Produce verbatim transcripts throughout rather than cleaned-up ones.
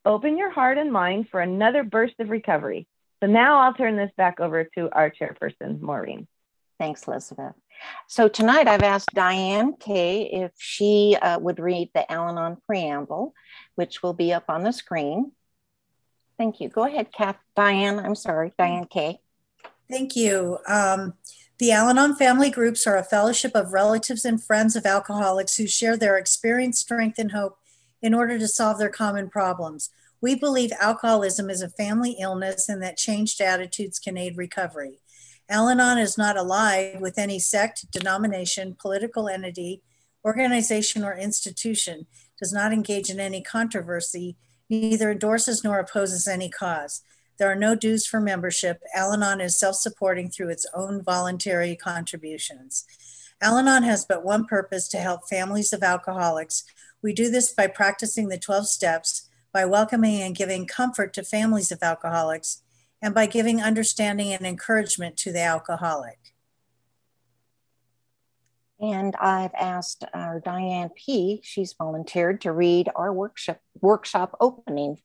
open your heart and mind for another burst of recovery. So now I'll turn this back over to our chairperson, Maureen. Thanks, Elizabeth. So tonight I've asked Diane Kay if she uh, would read the Al-Anon preamble, which will be up on the screen. Thank you. Go ahead, Kath. Diane, I'm sorry, Diane Kay. Thank you. Um, the Al-Anon family groups are a fellowship of relatives and friends of alcoholics who share their experience, strength, and hope in order to solve their common problems. We believe alcoholism is a family illness and that changed attitudes can aid recovery. Al-Anon is not allied with any sect, denomination, political entity, organization, or institution, does not engage in any controversy, neither endorses nor opposes any cause. There are no dues for membership. Al-Anon is self-supporting through its own voluntary contributions. Al-Anon has but one purpose: to help families of alcoholics. We do this by practicing the twelve steps, by welcoming and giving comfort to families of alcoholics, and by giving understanding and encouragement to the alcoholic. And I've asked our Diane P., she's volunteered to read our workshop, workshop opening.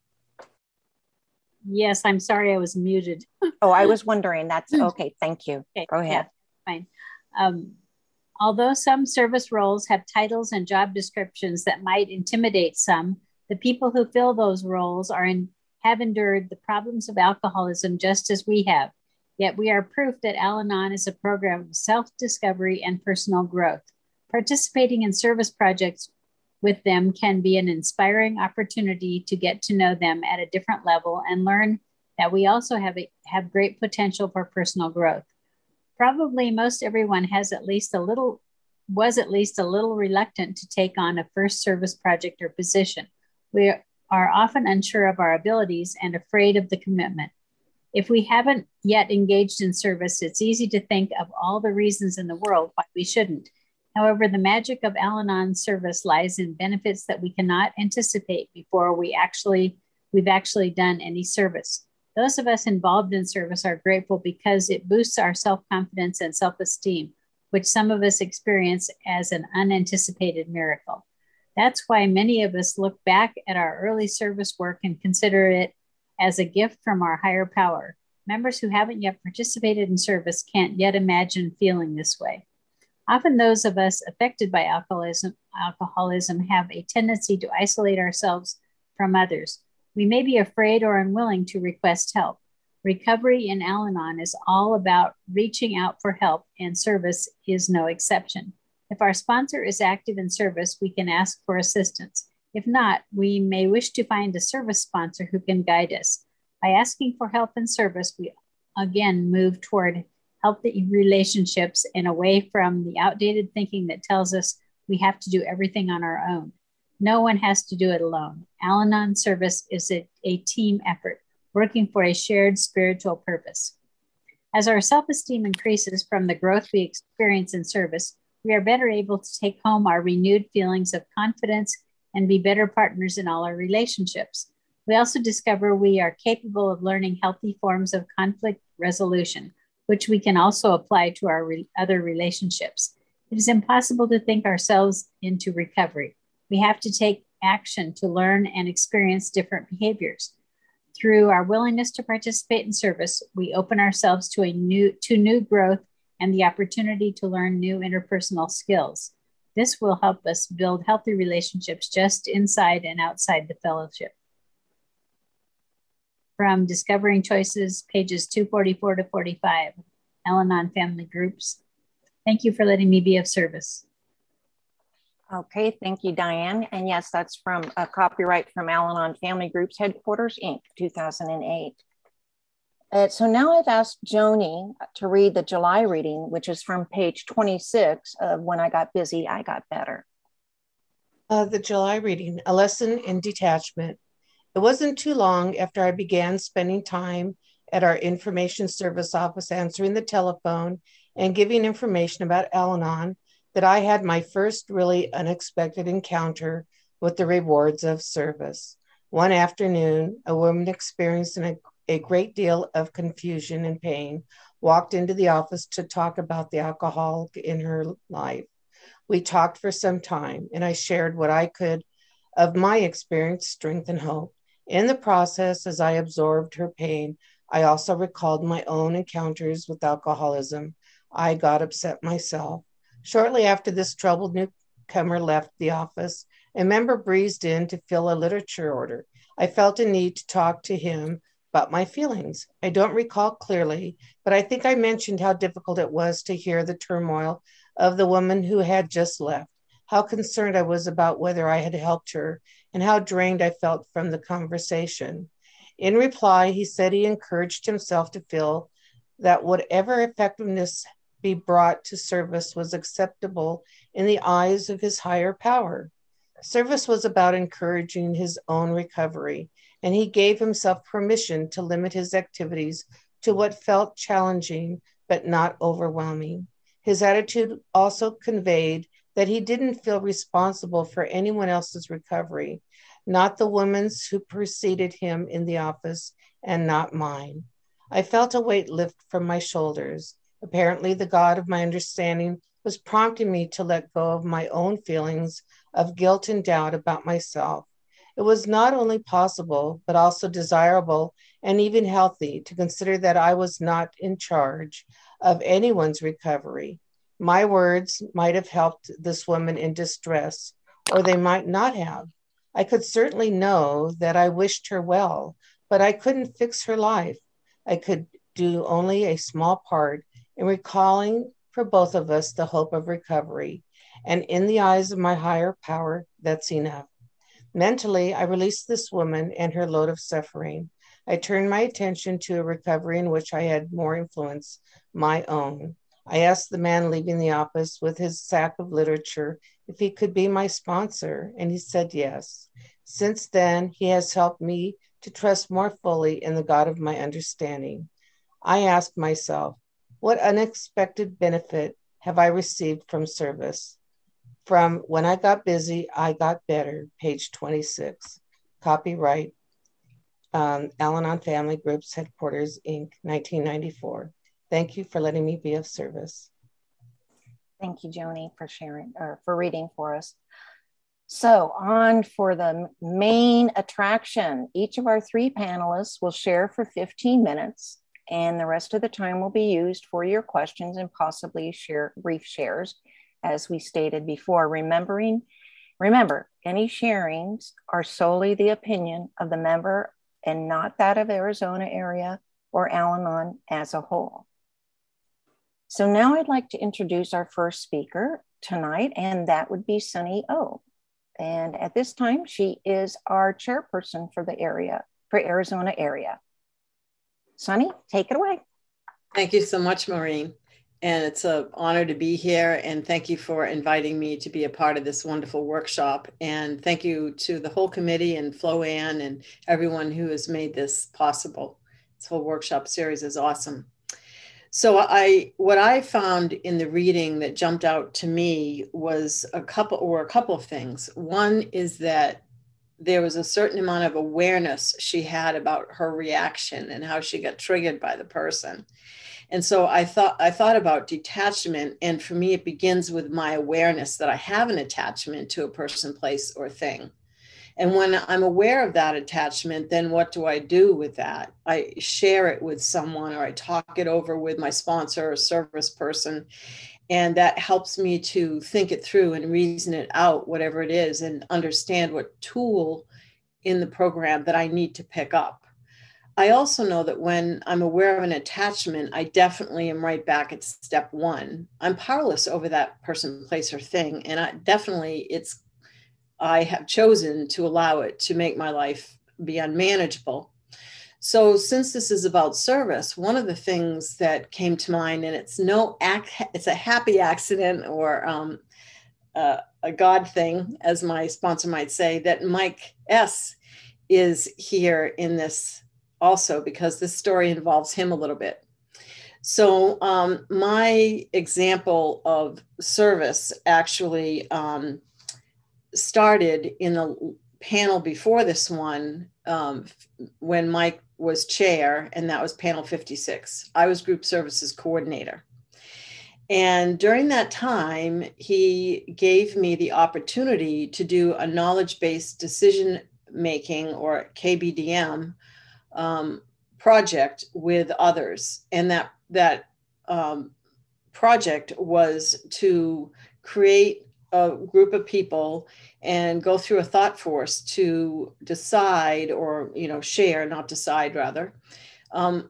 Yes, I'm sorry I was muted. Oh, I was wondering. That's okay. Thank you. Okay, go ahead. Yeah, fine. Um, although some service roles have titles and job descriptions that might intimidate some, the people who fill those roles are in, have endured the problems of alcoholism just as we have. Yet we are proof that Al-Anon is a program of self-discovery and personal growth. Participating in service projects with them can be an inspiring opportunity to get to know them at a different level and learn that we also have, a, have great potential for personal growth. Probably most everyone has at least a little, was at least a little reluctant to take on a first service project or position. We are often unsure of our abilities and afraid of the commitment. If we haven't yet engaged in service, it's easy to think of all the reasons in the world why we shouldn't. However, the magic of Al-Anon service lies in benefits that we cannot anticipate before we actually, we've actually done any service. Those of us involved in service are grateful because it boosts our self-confidence and self-esteem, which some of us experience as an unanticipated miracle. That's why many of us look back at our early service work and consider it as a gift from our higher power. Members who haven't yet participated in service can't yet imagine feeling this way. Often those of us affected by alcoholism, alcoholism have a tendency to isolate ourselves from others. We may be afraid or unwilling to request help. Recovery in Al-Anon is all about reaching out for help, and service is no exception. If our sponsor is active in service, we can ask for assistance. If not, we may wish to find a service sponsor who can guide us. By asking for help and service, we again move toward healthy relationships and away from the outdated thinking that tells us we have to do everything on our own. No one has to do it alone. Al-Anon service is a, a team effort, working for a shared spiritual purpose. As our self-esteem increases from the growth we experience in service, we are better able to take home our renewed feelings of confidence and be better partners in all our relationships. We also discover we are capable of learning healthy forms of conflict resolution, which we can also apply to our re- other relationships. It is impossible to think ourselves into recovery. We have to take action to learn and experience different behaviors. Through our willingness to participate in service, we open ourselves to a new to new growth and the opportunity to learn new interpersonal skills. This will help us build healthy relationships just inside and outside the fellowship. From Discovering Choices, pages two forty-four to forty-five, Al-Anon Family Groups. Thank you for letting me be of service. Okay, thank you, Diane. And yes, that's from a copyright from Al-Anon Family Groups Headquarters, Incorporated, two thousand eight. Uh, so now I've asked Joni to read the July reading, which is from page twenty-six of When I Got Busy, I Got Better. Uh, the July reading, A Lesson in Detachment. It wasn't too long after I began spending time at our information service office answering the telephone and giving information about Al-Anon that I had my first really unexpected encounter with the rewards of service. One afternoon, a woman experiencing a, a great deal of confusion and pain walked into the office to talk about the alcohol in her life. We talked for some time, and I shared what I could of my experience, strength, and hope. In the process, as I absorbed her pain, I also recalled my own encounters with alcoholism. I got upset myself. Shortly after this troubled newcomer left the office, a member breezed in to fill a literature order. I felt a need to talk to him about my feelings. I don't recall clearly, but I think I mentioned how difficult it was to hear the turmoil of the woman who had just left, how concerned I was about whether I had helped her, and how drained I felt from the conversation. In reply, he said he encouraged himself to feel that whatever effectiveness be brought to service was acceptable in the eyes of his higher power. Service was about encouraging his own recovery, and he gave himself permission to limit his activities to what felt challenging but not overwhelming. His attitude also conveyed that he didn't feel responsible for anyone else's recovery, not the woman's who preceded him in the office, and not mine. I felt a weight lift from my shoulders. Apparently, the God of my understanding was prompting me to let go of my own feelings of guilt and doubt about myself. It was not only possible, but also desirable and even healthy to consider that I was not in charge of anyone's recovery. My words might have helped this woman in distress, or they might not have. I could certainly know that I wished her well, but I couldn't fix her life. I could do only a small part in recalling for both of us the hope of recovery. And in the eyes of my higher power, that's enough. Mentally, I released this woman and her load of suffering. I turned my attention to a recovery in which I had more influence, my own. I asked the man leaving the office with his sack of literature if he could be my sponsor, and he said yes. Since then, he has helped me to trust more fully in the God of my understanding. I asked myself, what unexpected benefit have I received from service? From When I Got Busy, I Got Better, page twenty-six. Copyright, um, Al-Anon Family Groups, Headquarters, Incorporated, nineteen ninety-four. Thank you for letting me be of service. Thank you, Joni, for sharing or for reading for us. So on for the main attraction. Each of our three panelists will share for fifteen minutes, and the rest of the time will be used for your questions and possibly share brief shares, as we stated before. Remembering, remember, any sharings are solely the opinion of the member and not that of Arizona area or Al-Anon as a whole. So now I'd like to introduce our first speaker tonight, and that would be Sunny O. And at this time, she is our chairperson for the area, for Arizona area. Sunny, take it away. Thank you so much, Maureen. And it's an honor to be here. And thank you for inviting me to be a part of this wonderful workshop. And thank you to the whole committee and Flo Ann and everyone who has made this possible. This whole workshop series is awesome. So I, what I found in the reading that jumped out to me was a couple, or a couple of things. One is that there was a certain amount of awareness she had about her reaction and how she got triggered by the person. And so I thought, I thought about detachment. And for me, it begins with my awareness that I have an attachment to a person, place, or thing. And when I'm aware of that attachment, then what do I do with that? I share it with someone, or I talk it over with my sponsor or service person. And that helps me to think it through and reason it out, whatever it is, and understand what tool in the program that I need to pick up. I also know that when I'm aware of an attachment, I definitely am right back at step one. I'm powerless over that person, place, or thing. And I definitely, it's, I have chosen to allow it to make my life be unmanageable. So since this is about service, one of the things that came to mind, and it's no act, it's a happy accident or um, uh, a God thing, as my sponsor might say, that Mike S. is here in this also, because this story involves him a little bit. So um, my example of service actually um, started in the panel before this one, um, when Mike was chair, and that was panel fifty-six. I was group services coordinator. And during that time, he gave me the opportunity to do a knowledge-based decision making, or K B D M, um, project with others. And that, that um, project was to create a group of people and go through a thought force to decide, or, you know, share, not decide rather, um,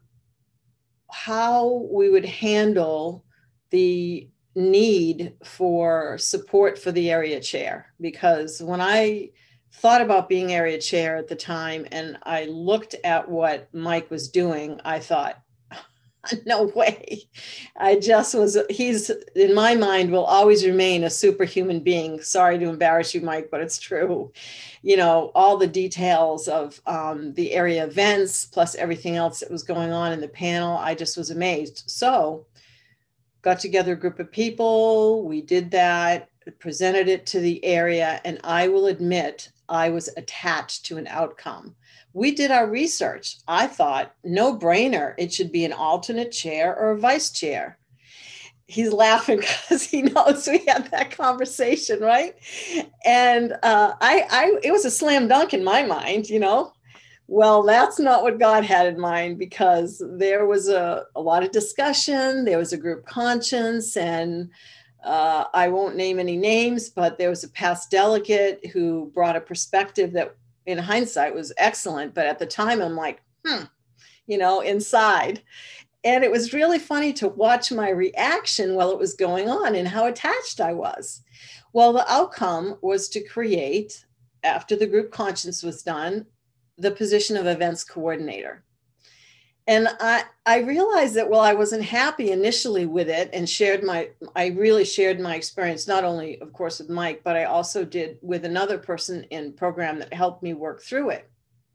how we would handle the need for support for the area chair. Because when I thought about being area chair at the time and I looked at what Mike was doing, I thought, no way. I just was, he's, in my mind, will always remain a superhuman being. Sorry to embarrass you, Mike, but it's true. You know, all the details of um, the area events, plus everything else that was going on in the panel, I just was amazed. So got together a group of people, we did that, presented it to the area, and I will admit, I was attached to an outcome. We did our research. I thought, no brainer, it should be an alternate chair or a vice chair. He's laughing because he knows we had that conversation, right? And uh, I, I, it was a slam dunk in my mind, you know. Well, that's not what God had in mind, because there was a, a lot of discussion. There was a group conscience, and uh, I won't name any names, but there was a past delegate who brought a perspective that in hindsight was excellent. But at the time I'm like, hmm, you know, inside. And it was really funny to watch my reaction while it was going on and how attached I was. Well, the outcome was to create, after the group conscience was done, the position of events coordinator. And I, I realized that while I wasn't happy initially with it and shared my, I really shared my experience, not only, of course, with Mike, but I also did with another person in program that helped me work through it.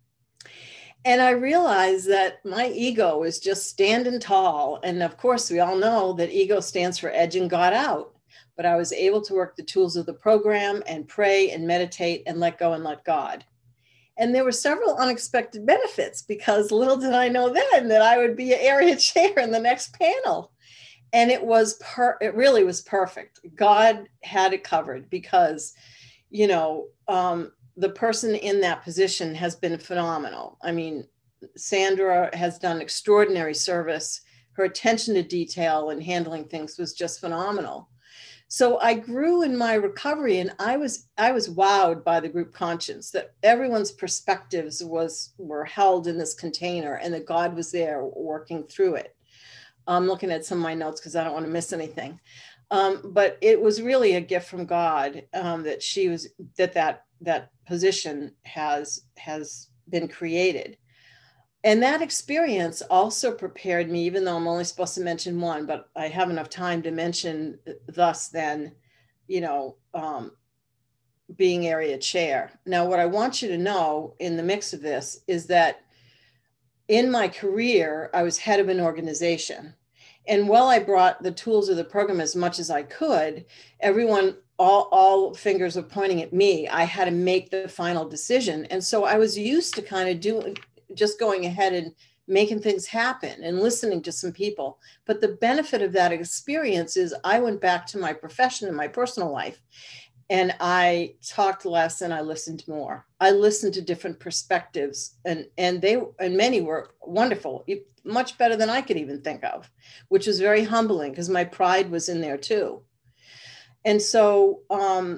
And I realized that my ego is just standing tall. And of course, we all know that ego stands for edging God out. But I was able to work the tools of the program and pray and meditate and let go and let God. And there were several unexpected benefits, because little did I know then that I would be an area chair in the next panel. And it was, per- it really was perfect. God had it covered, because, you know, um, the person in that position has been phenomenal. I mean, Sandra has done extraordinary service. Her attention to detail and handling things was just phenomenal. So I grew in my recovery, and I was I was wowed by the group conscience, that everyone's perspectives was were held in this container, and that God was there working through it. I'm looking at some of my notes because I don't want to miss anything. Um, but it was really a gift from God um, that she was that that that position has has been created. And that experience also prepared me, even though I'm only supposed to mention one, but I have enough time to mention thus then, you know, um, being area chair. Now, what I want you to know in the mix of this is that in my career, I was head of an organization. And while I brought the tools of the program as much as I could, everyone, all, all fingers were pointing at me. I had to make the final decision. And so I was used to kind of doing, just going ahead and making things happen and listening to some people. But the benefit of that experience is I went back to my profession and my personal life, and I talked less and I listened more. I listened to different perspectives, and, and they, and many were wonderful, much better than I could even think of, which was very humbling because my pride was in there too. And so um,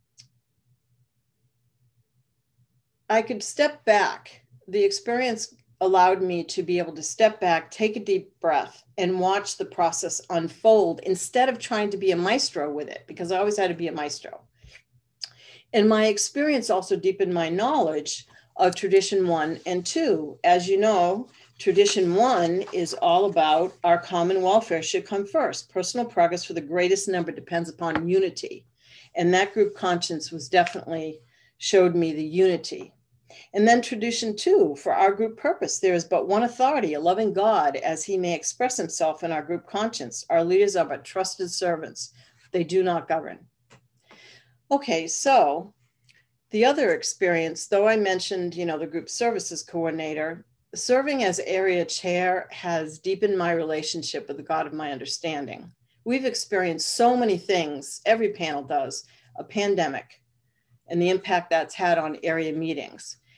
I could step back. The experience allowed me to be able to step back, take a deep breath, and watch the process unfold instead of trying to be a maestro with it, because I always had to be a maestro. And my experience also deepened my knowledge of tradition one and two. As you know, tradition one is all about our common welfare should come first. Personal progress for the greatest number depends upon unity. And that group conscience was definitely showed me the unity. And then tradition two, for our group purpose, there is but one authority, a loving God, as he may express himself in our group conscience. Our leaders are but trusted servants. They do not govern. Okay, so the other experience, though I mentioned, you know, the group services coordinator, serving as area chair has deepened my relationship with the God of my understanding. We've experienced so many things, every panel does, a pandemic, and the impact that's had on area meetings.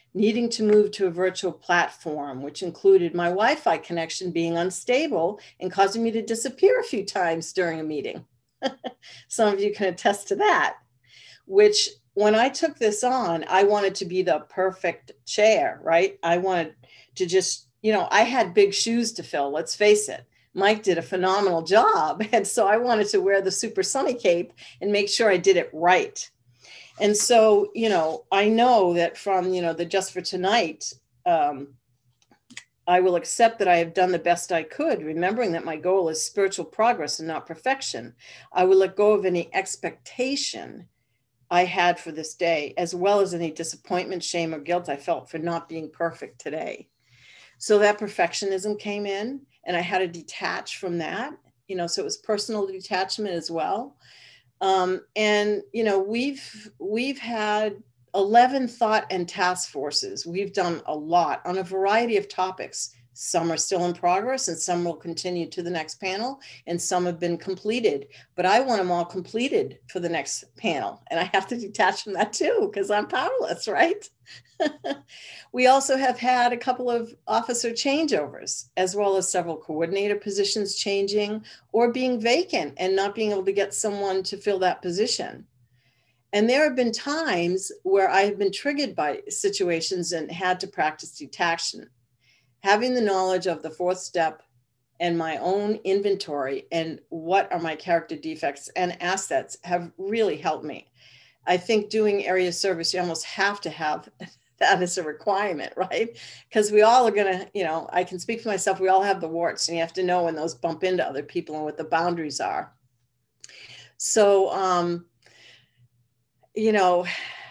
needing to move to a virtual platform, which included my Wi-Fi connection being unstable and causing me to disappear a few times during a meeting. Some of you can attest to that, which when I took this on, I wanted to be the perfect chair, right? I wanted to just, you know, I had big shoes to fill, let's face it. Mike did a phenomenal job. And so I wanted to wear the Super Sunny cape and make sure I did it right. And so, you know, I know that from, you know, the Just for Tonight, um, I will accept that I have done the best I could, remembering that my goal is spiritual progress and not perfection. I will let go of any expectation I had for this day, as well as any disappointment, shame, or guilt I felt for not being perfect today. So that perfectionism came in, and I had to detach from that, you know, so it was personal detachment as well. Um, and, you know, we've, we've had eleven thought and task forces. We've done a lot on a variety of topics. Some are still in progress and some will continue to the next panel, and some have been completed, but I want them all completed for the next panel. And I have to detach from that too, because I'm powerless, right? We also have had a couple of officer changeovers, as well as several coordinator positions changing or being vacant and not being able to get someone to fill that position. And there have been times where I have been triggered by situations and had to practice detachment. Having the knowledge of the fourth step and my own inventory and what are my character defects and assets have really helped me. I think doing area service, you almost have to have that as a requirement, right? Because we all are gonna, you know, I can speak for myself, we all have the warts, and you have to know when those bump into other people and what the boundaries are. So, um, you know,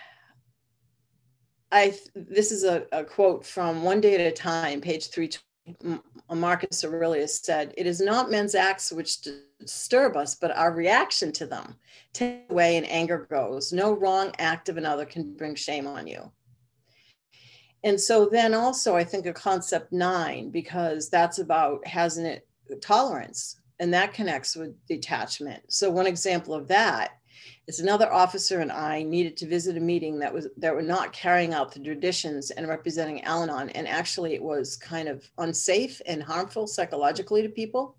I, this is a, a quote from One Day at a Time, page three twenty. Marcus Aurelius said, "It is not men's acts which disturb us, but our reaction to them. Take away and anger goes. No wrong act of another can bring shame on you." And so then also I think of concept nine, because that's about hasn't it tolerance, and that connects with detachment. So one example of that is another officer and I needed to visit a meeting that was that were not carrying out the traditions and representing Al-Anon, and actually it was kind of unsafe and harmful psychologically to people.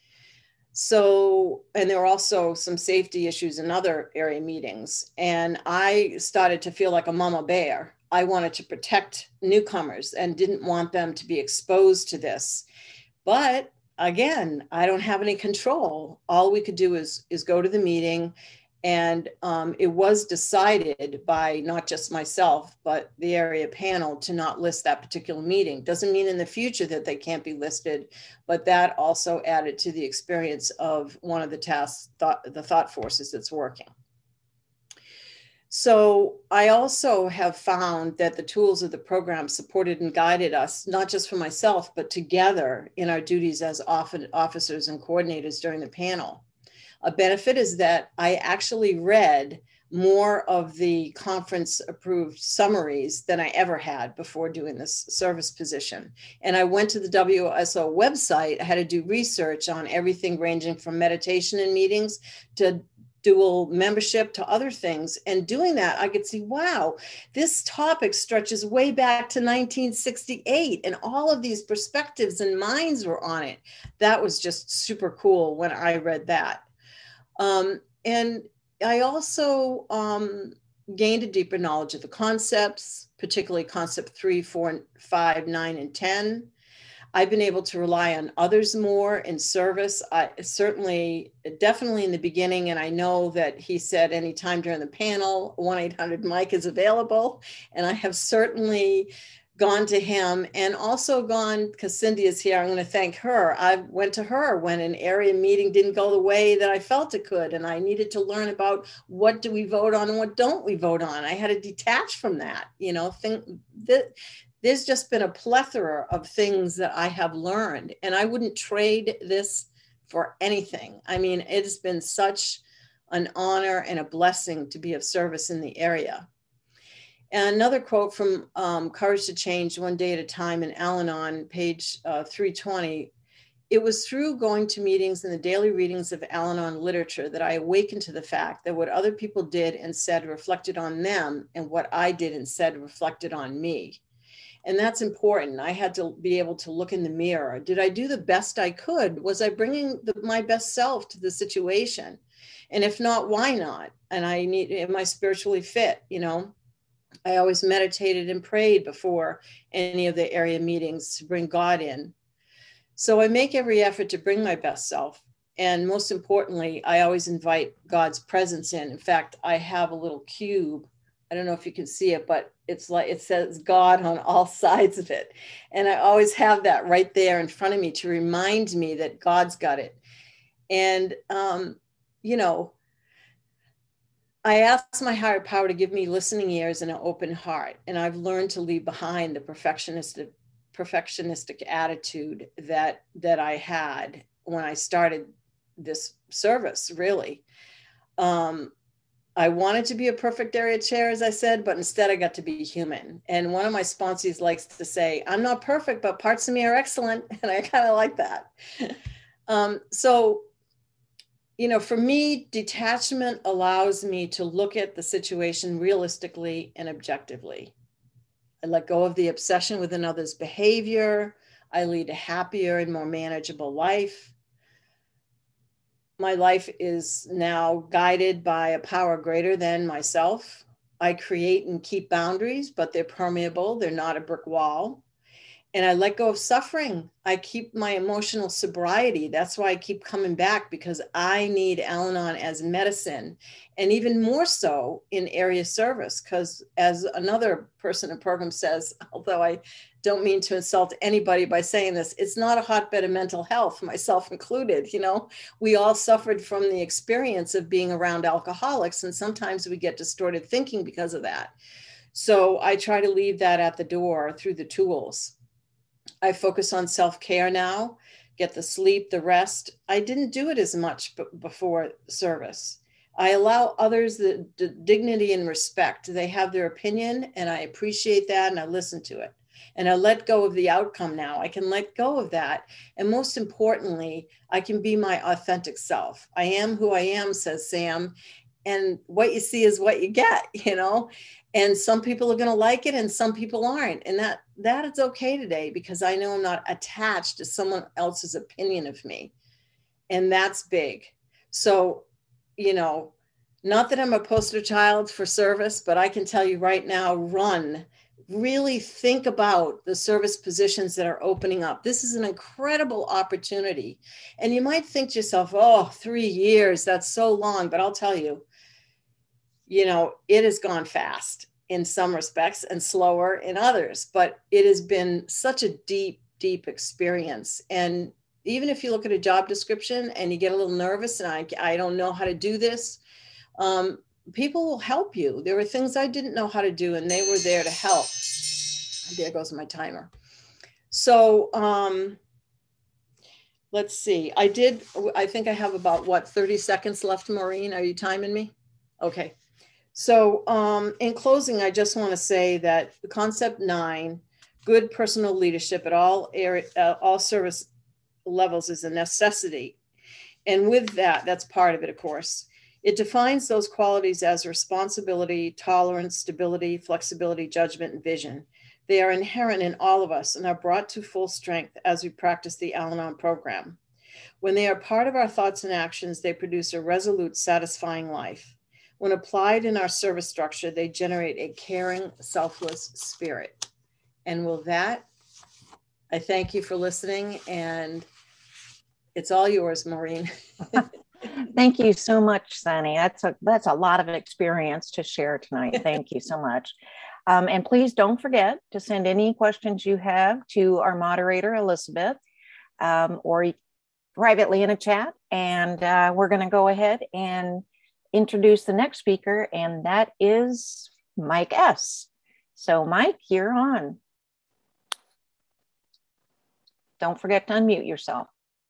So, and there were also some safety issues in other area meetings, and I started to feel like a mama bear. I wanted to protect newcomers and didn't want them to be exposed to this. But again, I don't have any control. All we could do is, is go to the meeting. And um, it was decided by not just myself, but the area panel to not list that particular meeting. Doesn't mean in the future that they can't be listed, but that also added to the experience of one of the tasks, thought, the thought forces that's working. So I also have found that the tools of the program supported and guided us, not just for myself, but together in our duties as officers and coordinators during the panel. A benefit is that I actually read more of the conference approved summaries than I ever had before doing this service position. And I went to the W S O website. I had to do research on everything ranging from meditation and meetings to dual membership to other things. And doing that, I could see, wow, this topic stretches way back to nineteen sixty-eight, and all of these perspectives and minds were on it. That was just super cool when I read that. Um, and I also um, gained a deeper knowledge of the concepts, particularly concept three, four, five, nine, and ten. I've been able to rely on others more in service. I certainly, definitely in the beginning, and I know that he said anytime during the panel, one eight hundred Mike is available. And I have certainly gone to him, and also gone, because Cindy is here, I'm going to thank her. I went to her when an area meeting didn't go the way that I felt it could, and I needed to learn about what do we vote on and what don't we vote on. I had to detach from that, you know, think that there's just been a plethora of things that I have learned, and I wouldn't trade this for anything. I mean, it has been such an honor and a blessing to be of service in the area. And another quote from um, Courage to Change, One Day at a Time in Al-Anon, page uh, three twenty. It was through going to meetings and the daily readings of Al-Anon literature that I awakened to the fact that what other people did and said reflected on them, and what I did and said reflected on me. And that's important. I had to be able to look in the mirror. Did I do the best I could? Was I bringing the, my best self to the situation? And if not, why not? And I need, am I spiritually fit? You know, I always meditated and prayed before any of the area meetings to bring God in. So I make every effort to bring my best self. And most importantly, I always invite God's presence in. In fact, I have a little cube. I don't know if you can see it, but it's like, it says God on all sides of it. And I always have that right there in front of me to remind me that God's got it. And, um, you know, I asked my higher power to give me listening ears and an open heart. And I've learned to leave behind the perfectionistic, perfectionistic attitude that, that I had when I started this service, really. Um, I wanted to be a perfect area chair, as I said, but instead I got to be human. And one of my sponsees likes to say, I'm not perfect, but parts of me are excellent. And I kind of like that. um, so, you know, for me, detachment allows me to look at the situation realistically and objectively. I let go of the obsession with another's behavior. I lead a happier and more manageable life. My life is now guided by a power greater than myself. I create and keep boundaries, but they're permeable. They're not a brick wall. And I let go of suffering. I keep my emotional sobriety. That's why I keep coming back, because I need Al-Anon as medicine, and even more so in area service. Because as another person in the program says, although I don't mean to insult anybody by saying this, it's not a hotbed of mental health, myself included. You know, we all suffered from the experience of being around alcoholics, and sometimes we get distorted thinking because of that. So I try to leave that at the door through the tools. I focus on self-care now, get the sleep, the rest. I didn't do it as much b- before service. I allow others the, the dignity and respect. They have their opinion, and I appreciate that, and I listen to it. And I let go of the outcome now. I can let go of that. And most importantly, I can be my authentic self. I am who I am, says Sam. And what you see is what you get, you know? And some people are going to like it and some people aren't. And that, that is okay today, because I know I'm not attached to someone else's opinion of me. And that's big. So, you know, not that I'm a poster child for service, but I can tell you right now, run. Really think about the service positions that are opening up. This is an incredible opportunity. And you might think to yourself, oh, three years, that's so long. But I'll tell you, you know, it has gone fast in some respects and slower in others, but it has been such a deep, deep experience. And even if you look at a job description and you get a little nervous and I, I don't know how to do this, um, people will help you. There were things I didn't know how to do, and they were there to help. There goes my timer. So um, let's see. I did, I think I have about, what, thirty seconds left, Maureen? Are you timing me? Okay. So um, in closing, I just want to say that the concept nine, good personal leadership at all area, uh, all service levels, is a necessity. And with that, that's part of it, of course. It defines those qualities as responsibility, tolerance, stability, flexibility, judgment, and vision. They are inherent in all of us and are brought to full strength as we practice the Al-Anon program. When they are part of our thoughts and actions, they produce a resolute, satisfying life. When applied in our service structure, they generate a caring, selfless spirit. And with that, I thank you for listening, and it's all yours, Maureen. Thank you so much, Sunny. That's a, that's a lot of experience to share tonight. Thank you so much. Um, and please don't forget to send any questions you have to our moderator, Elizabeth, um, or privately in a chat. And uh, we're going to go ahead and introduce the next speaker, and that is Mike S. So Mike, you're on. Don't forget to unmute yourself.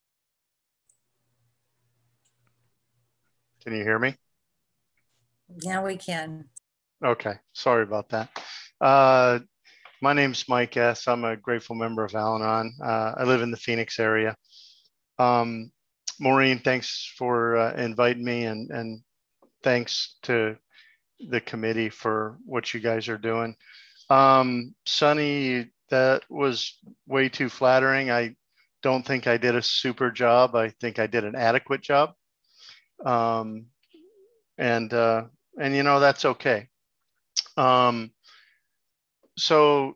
Can you hear me? Yeah, we can. Okay, sorry about that. Uh, my name's Mike S. I'm a grateful member of Al-Anon. Uh, I live in the Phoenix area. Um, Maureen, thanks for uh, inviting me, and, and thanks to the committee for what you guys are doing. Um, Sunny, that was way too flattering. I don't think I did a super job. I think I did an adequate job. Um, and, uh, and, you know, that's okay. Um, so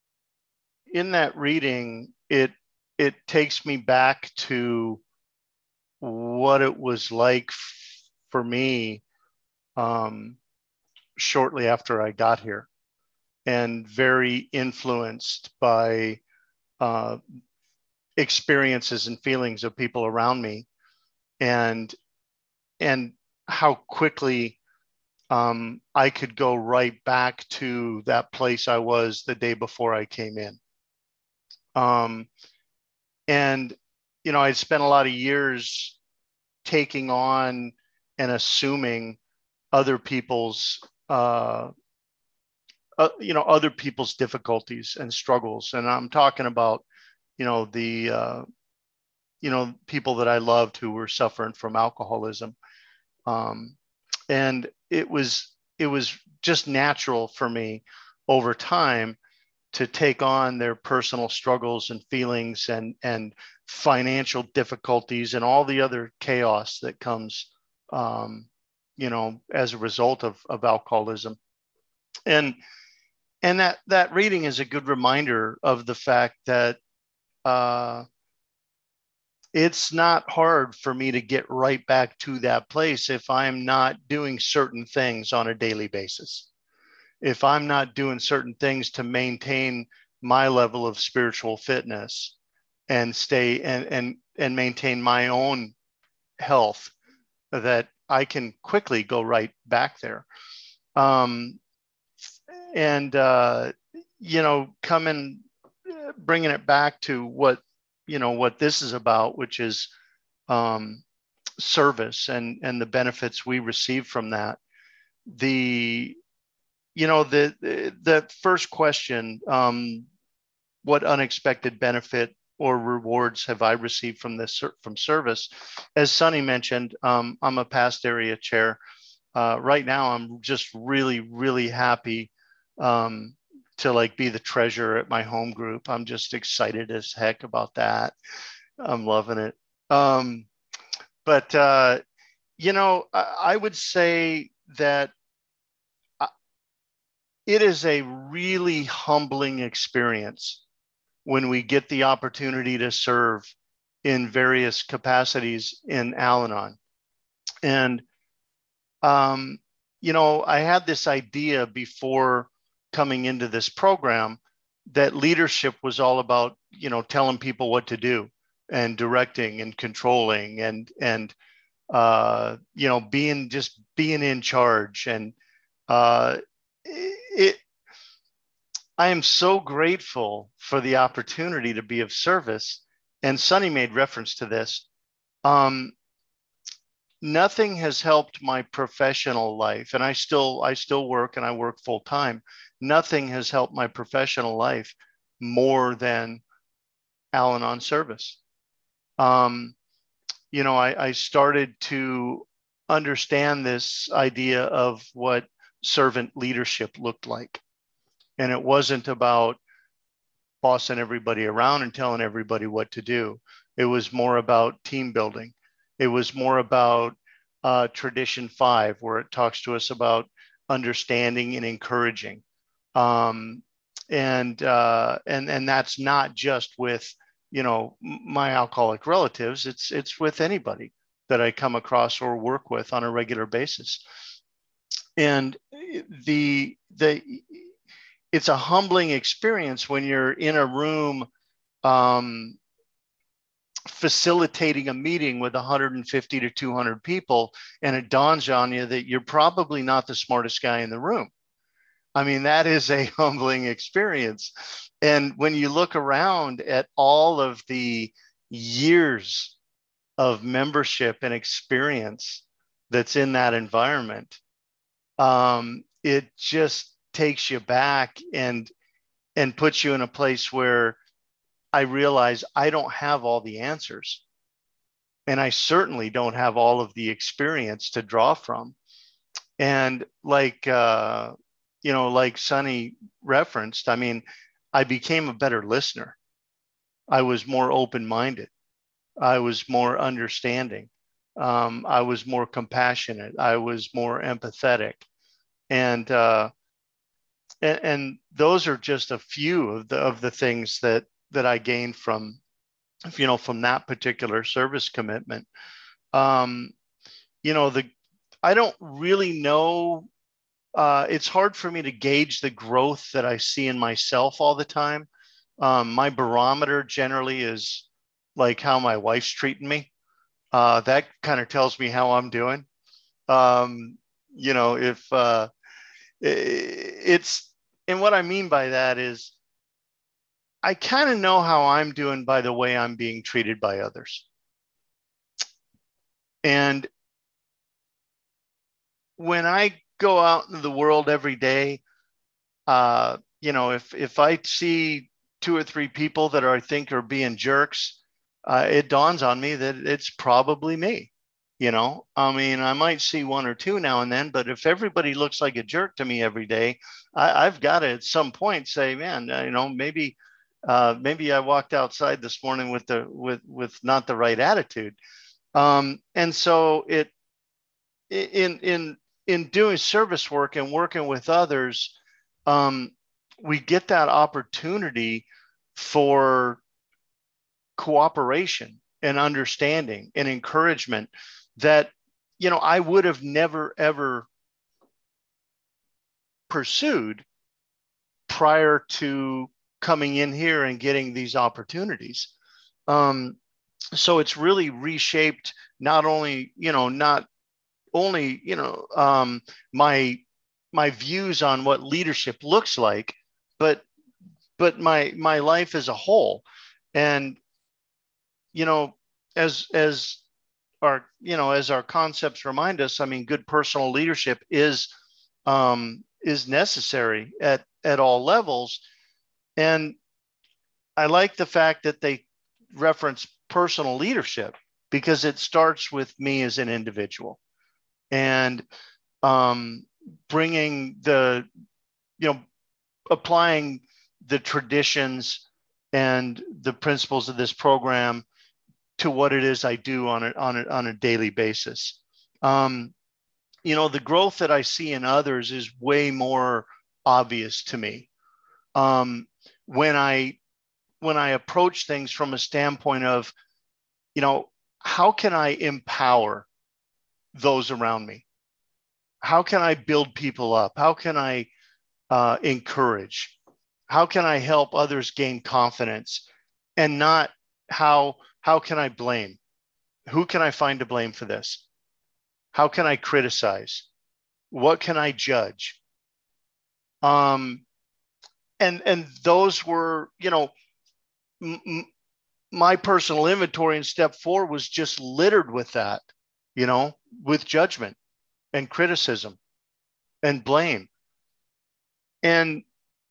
in that reading, it, it takes me back to what it was like f- for me um, shortly after I got here, and very influenced by uh, experiences and feelings of people around me, and and how quickly um, I could go right back to that place I was the day before I came in. Um, and you know, I'd spent a lot of years taking on and assuming other people's uh, uh, you know, other people's difficulties and struggles, and I'm talking about, you know, the uh, you know, people that I loved who were suffering from alcoholism, um, and it was it was just natural for me over time to take on their personal struggles and feelings and and financial difficulties and all the other chaos that comes, um, you know, as a result of, of alcoholism. And and that that reading is a good reminder of the fact that uh, it's not hard for me to get right back to that place if I'm not doing certain things on a daily basis. If I'm not doing certain things to maintain my level of spiritual fitness and stay and and and maintain my own health, that I can quickly go right back there. Um, and uh, you know, coming, bringing it back to what, you know, what this is about, which is um, service and and the benefits we receive from that. The you know, the the, the first question, um, what unexpected benefit or rewards have I received from this from service? As Sunny mentioned, um, I'm a past area chair. Uh, right now, I'm just really, really happy um, to like be the treasurer at my home group. I'm just excited as heck about that. I'm loving it. Um, but uh, you know, I, I would say that it is a really humbling experience when we get the opportunity to serve in various capacities in Al-Anon. And, um, you know, I had this idea before coming into this program that leadership was all about, you know, telling people what to do and directing and controlling and, and, uh, you know, being just being in charge. And uh, it, I am so grateful for the opportunity to be of service. And Sunny made reference to this. Um, nothing has helped my professional life, and I still I still work and I work full time. Nothing has helped my professional life more than Al-Anon service. Um, you know, I, I started to understand this idea of what servant leadership looked like. And it wasn't about bossing everybody around and telling everybody what to do. It was more about team building. It was more about uh, tradition five, where it talks to us about understanding and encouraging. Um, and, uh, and, and that's not just with, you know, my alcoholic relatives. It's, it's with anybody that I come across or work with on a regular basis. And the, the, it's a humbling experience when you're in a room um, facilitating a meeting with one hundred fifty to two hundred people, and it dawns on you that you're probably not the smartest guy in the room. I mean, that is a humbling experience. And when you look around at all of the years of membership and experience that's in that environment, um, it just takes you back and and puts you in a place where I realize I don't have all the answers, and I certainly don't have all of the experience to draw from. And like uh, you know, like Sunny referenced, I mean, I became a better listener. I was more open-minded. I was more understanding. Um, I was more compassionate. I was more empathetic. And, uh, and, and those are just a few of the, of the things that, that I gained from, you know, from that particular service commitment. Um, you know, the, I don't really know, uh, it's hard for me to gauge the growth that I see in myself all the time. Um, my barometer generally is like how my wife's treating me. Uh, that kind of tells me how I'm doing. Um, you know, if uh, it's, and what I mean by that is I kind of know how I'm doing by the way I'm being treated by others. And when I go out into the world every day, uh, you know, if if I see two or three people that are, I think are being jerks, uh, it dawns on me that it's probably me. You know, I mean, I might see one or two now and then, but if everybody looks like a jerk to me every day, I, I've got to at some point say, man, uh, you know, maybe, uh, maybe I walked outside this morning with the with with not the right attitude. Um, and so it in in in doing service work and working with others, um, we get that opportunity for cooperation and understanding and encouragement that, you know, I would have never, ever pursued prior to coming in here and getting these opportunities. Um, so it's really reshaped not only, you know, not only, you know, um, my my views on what leadership looks like, but but my my life as a whole. And you know, as as our you know as our concepts remind us, I mean, good personal leadership is um, is necessary at at all levels. And I like the fact that they reference personal leadership because it starts with me as an individual, and um, bringing the you know applying the traditions and the principles of this program to what it is I do on a, on a, on a daily basis. Um, you know, the growth that I see in others is way more obvious to me. Um, when I, when I approach things from a standpoint of, you know, how can I empower those around me? How can I build people up? How can I uh, encourage? How can I help others gain confidence? And not how, how can I blame? Who can I find to blame for this? How can I criticize? What can I judge? Um, and and those were, you know, m- m- my personal inventory in step four was just littered with that, you know, with judgment and criticism and blame. And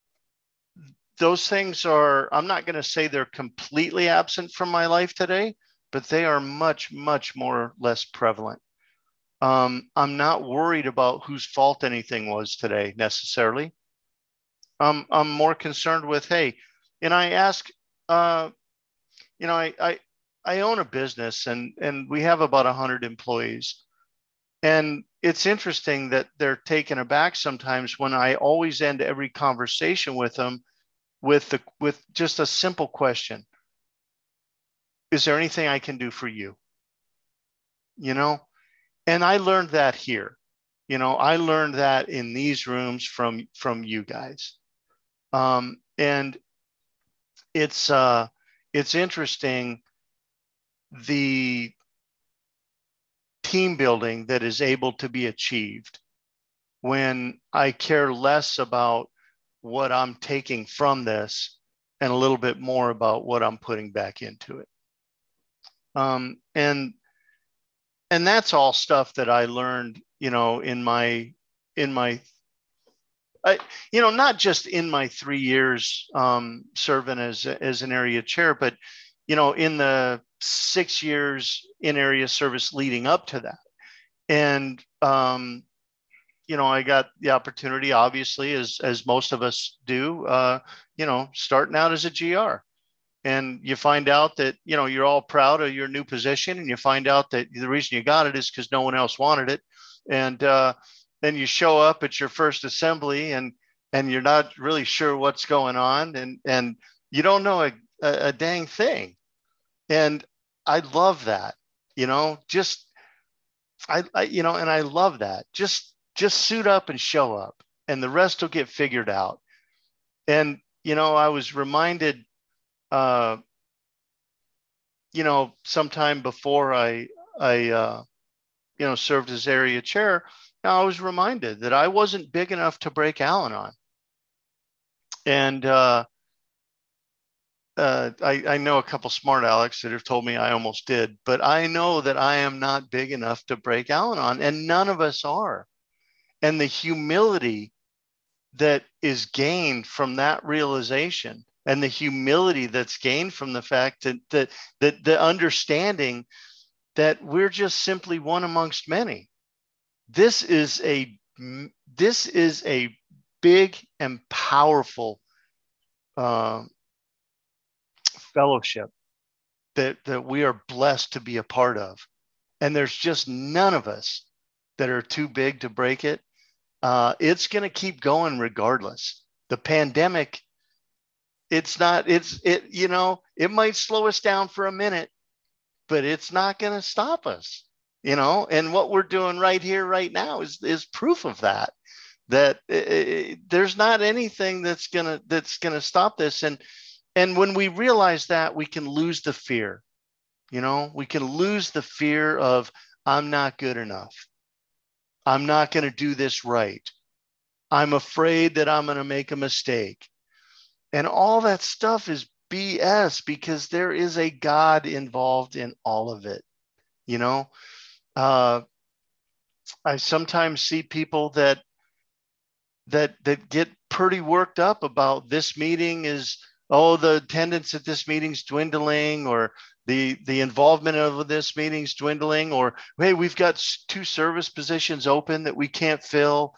those things are, I'm not going to say they're completely absent from my life today, but they are much, much more less prevalent. Um, I'm not worried about whose fault anything was today necessarily. Um, I'm more concerned with, hey, and I ask, uh, you know, I, I, I own a business and, and we have about one hundred employees. And it's interesting that they're taken aback sometimes when I always end every conversation with them with the with just a simple question. Is there anything I can do for you? You know, and I learned that here. You know, I learned that in these rooms from from you guys. Um, and it's uh it's interesting the team building that is able to be achieved when I care less about what I'm taking from this and a little bit more about what I'm putting back into it. Um, and and that's all stuff that I learned, you know, in my in my I, you know, not just in my three years um, serving as as an area chair, but you know, in the six years in area service leading up to that. And um, you know, I got the opportunity, obviously, as as most of us do, uh, you know, starting out as a G R. And you find out that, you know, you're all proud of your new position, and you find out that the reason you got it is because no one else wanted it. And uh, then you show up at your first assembly, and and you're not really sure what's going on, and and you don't know a, a, a dang thing. And I love that, you know, just I, I you know, and I love that. Just just suit up and show up, and the rest will get figured out. And you know, I was reminded, uh, you know, sometime before I I uh, you know, served as area chair. Now I was reminded that I wasn't big enough to break Al-Anon, and uh, uh, I, I know a couple smart Alex that have told me I almost did, but I know that I am not big enough to break Al-Anon, and none of us are. And the humility that is gained from that realization, and the humility that's gained from the fact that that, that the understanding that we're just simply one amongst many. This is a this is a big and powerful uh, fellowship that that we are blessed to be a part of, and there's just none of us that are too big to break it. Uh, it's going to keep going regardless. The pandemic, it's not. It's it. You know, it might slow us down for a minute, but it's not going to stop us. You know, and what we're doing right here, right now, is is proof of that. That uh, there's not anything that's gonna that's gonna stop this. And and when we realize that, we can lose the fear. You know, we can lose the fear of I'm not good enough. I'm not going to do this right. I'm afraid that I'm going to make a mistake. And all that stuff is B S, because there is a God involved in all of it. You know, uh, I sometimes see people that that that get pretty worked up about this meeting is, oh, the attendance at this meeting's dwindling, or the the involvement of this meeting's dwindling, or hey, we've got two service positions open that we can't fill.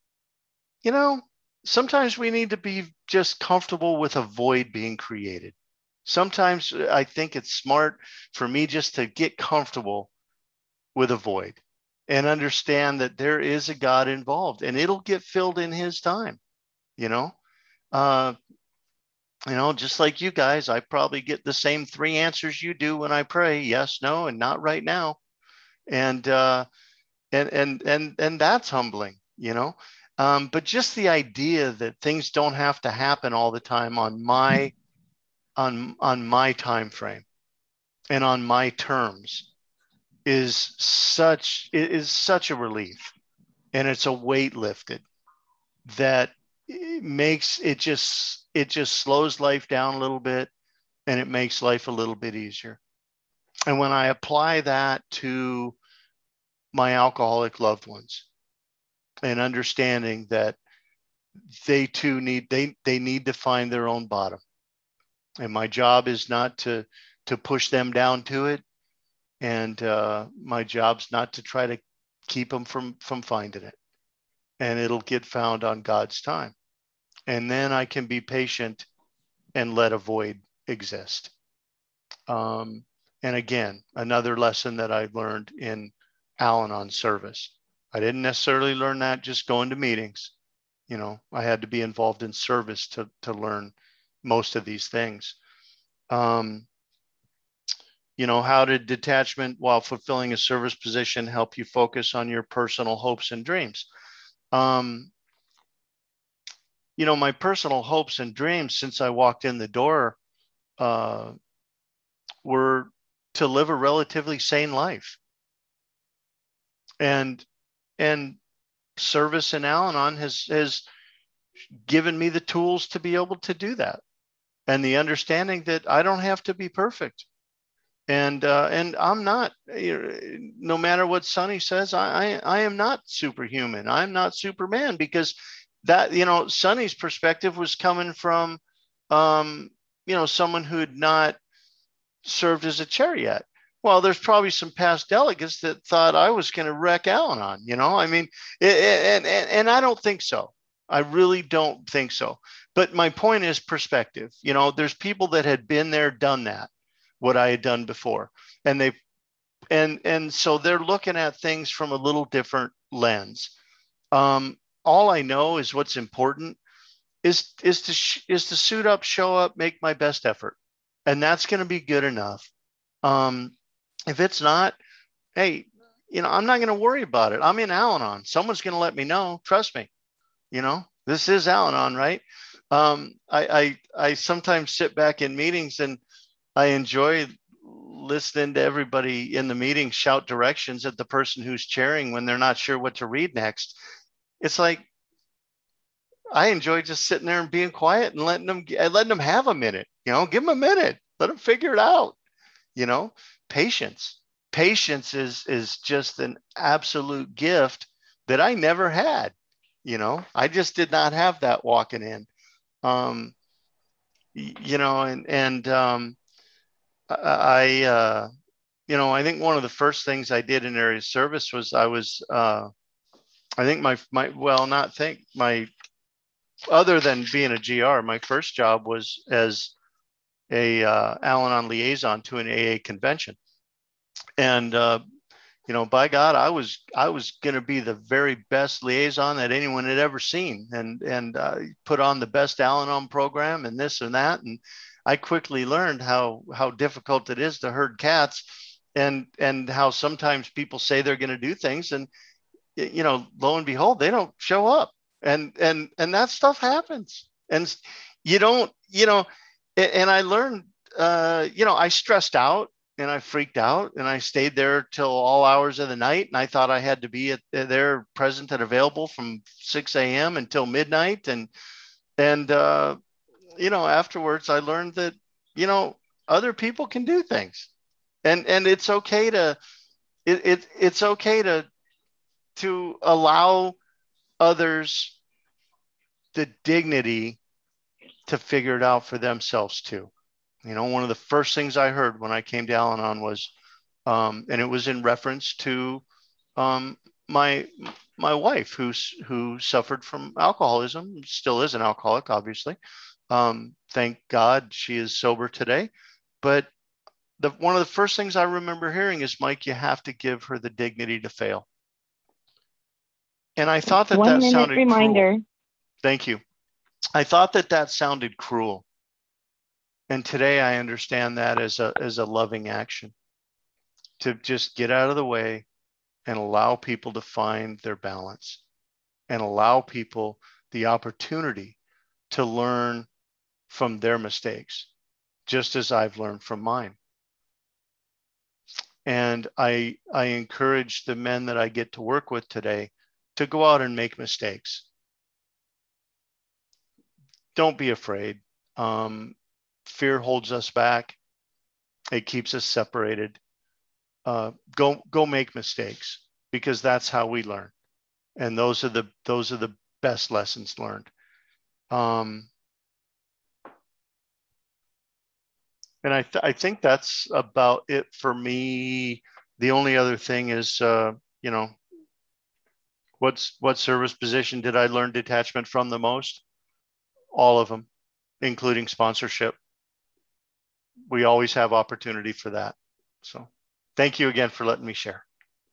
You know, sometimes we need to be just comfortable with a void being created. Sometimes I think it's smart for me just to get comfortable with a void and understand that there is a God involved, and it'll get filled in his time. You know, uh, you know, just like you guys, I probably get the same three answers you do when I pray: yes, no, and not right now. And uh, and and and and that's humbling, you know. Um, but just the idea that things don't have to happen all the time on my on on my time frame and on my terms is such is such a relief, and it's a weight lifted that it makes it just it just slows life down a little bit, and it makes life a little bit easier. And when I apply that to my alcoholic loved ones, and understanding that they too need they they need to find their own bottom, and my job is not to to push them down to it, and uh, my job's not to try to keep them from from finding it, and it'll get found on God's time. And then I can be patient and let a void exist. Um, and again, another lesson that I learned in Al-Anon service. I didn't necessarily learn that just going to meetings. You know, I had to be involved in service to to learn most of these things. Um, you know, how did detachment while fulfilling a service position help you focus on your personal hopes and dreams? Um, you know, my personal hopes and dreams since I walked in the door uh, were to live a relatively sane life. And and service in Al-Anon has has given me the tools to be able to do that, and the understanding that I don't have to be perfect, and uh, and I'm not. No matter what Sonny says, I, I I am not superhuman. I'm not Superman, because that, you know, Sonny's perspective was coming from um, you know, someone who had not served as a chair yet. Well, there's probably some past delegates that thought I was going to wreck Al-Anon, you know, I mean, it, and, and, and I don't think so. I really don't think so. But my point is perspective. You know, there's people that had been there, done that, what I had done before. And they, and, and so they're looking at things from a little different lens. Um, all I know is what's important is, is to, sh- is to suit up, show up, make my best effort. And that's going to be good enough. Um, If it's not, hey, you know, I'm not going to worry about it. I'm in Al-Anon. Someone's going to let me know. Trust me. You know, this is Al-Anon, right? Um, I, I I sometimes sit back in meetings and I enjoy listening to everybody in the meeting shout directions at the person who's chairing when they're not sure what to read next. It's like I enjoy just sitting there and being quiet and letting them letting them have a minute. You know, give them a minute. Let them figure it out. You know. Patience. Patience is is just an absolute gift that I never had. You know, I just did not have that walking in. Um, you know, and and um, I, uh, you know, I think one of the first things I did in area of service was I was, uh, I think my my well, not think my other than being a G R, my first job was as a uh, Al-Anon liaison to an A A convention. And, uh, you know, by God, I was I was going to be the very best liaison that anyone had ever seen, and and uh, put on the best Al-Anon program and this and that. And I quickly learned how how difficult it is to herd cats, and and how sometimes people say they're going to do things, and you know, lo and behold, they don't show up, and and and that stuff happens, and you don't, you know, and I learned, uh, you know, I stressed out. And I freaked out, and I stayed there till all hours of the night. And I thought I had to be at, there, present and available from six a.m. until midnight. And and uh, you know, afterwards, I learned that you know other people can do things, and and it's okay to it, it it's okay to to allow others the dignity to figure it out for themselves too. You know, one of the first things I heard when I came to Al-Anon was, um, and it was in reference to um, my my wife, who's who suffered from alcoholism, still is an alcoholic, obviously. Um, thank God she is sober today. But the one of the first things I remember hearing is, Mike, you have to give her the dignity to fail. And I thought that One that minute sounded reminder. cruel. Thank you. I thought that that sounded cruel. And today I understand that as a as a loving action, to just get out of the way and allow people to find their balance and allow people the opportunity to learn from their mistakes, just as I've learned from mine. And I I encourage the men that I get to work with today to go out and make mistakes. Don't be afraid. Um, Fear holds us back. It keeps us separated. Uh, go go make mistakes, because that's how we learn, and those are the those are the best lessons learned. Um, and I th- I think that's about it for me. The only other thing is, uh, you know, what's what service position did I learn detachment from the most? All of them, including sponsorship. We always have opportunity for that. So thank you again for letting me share.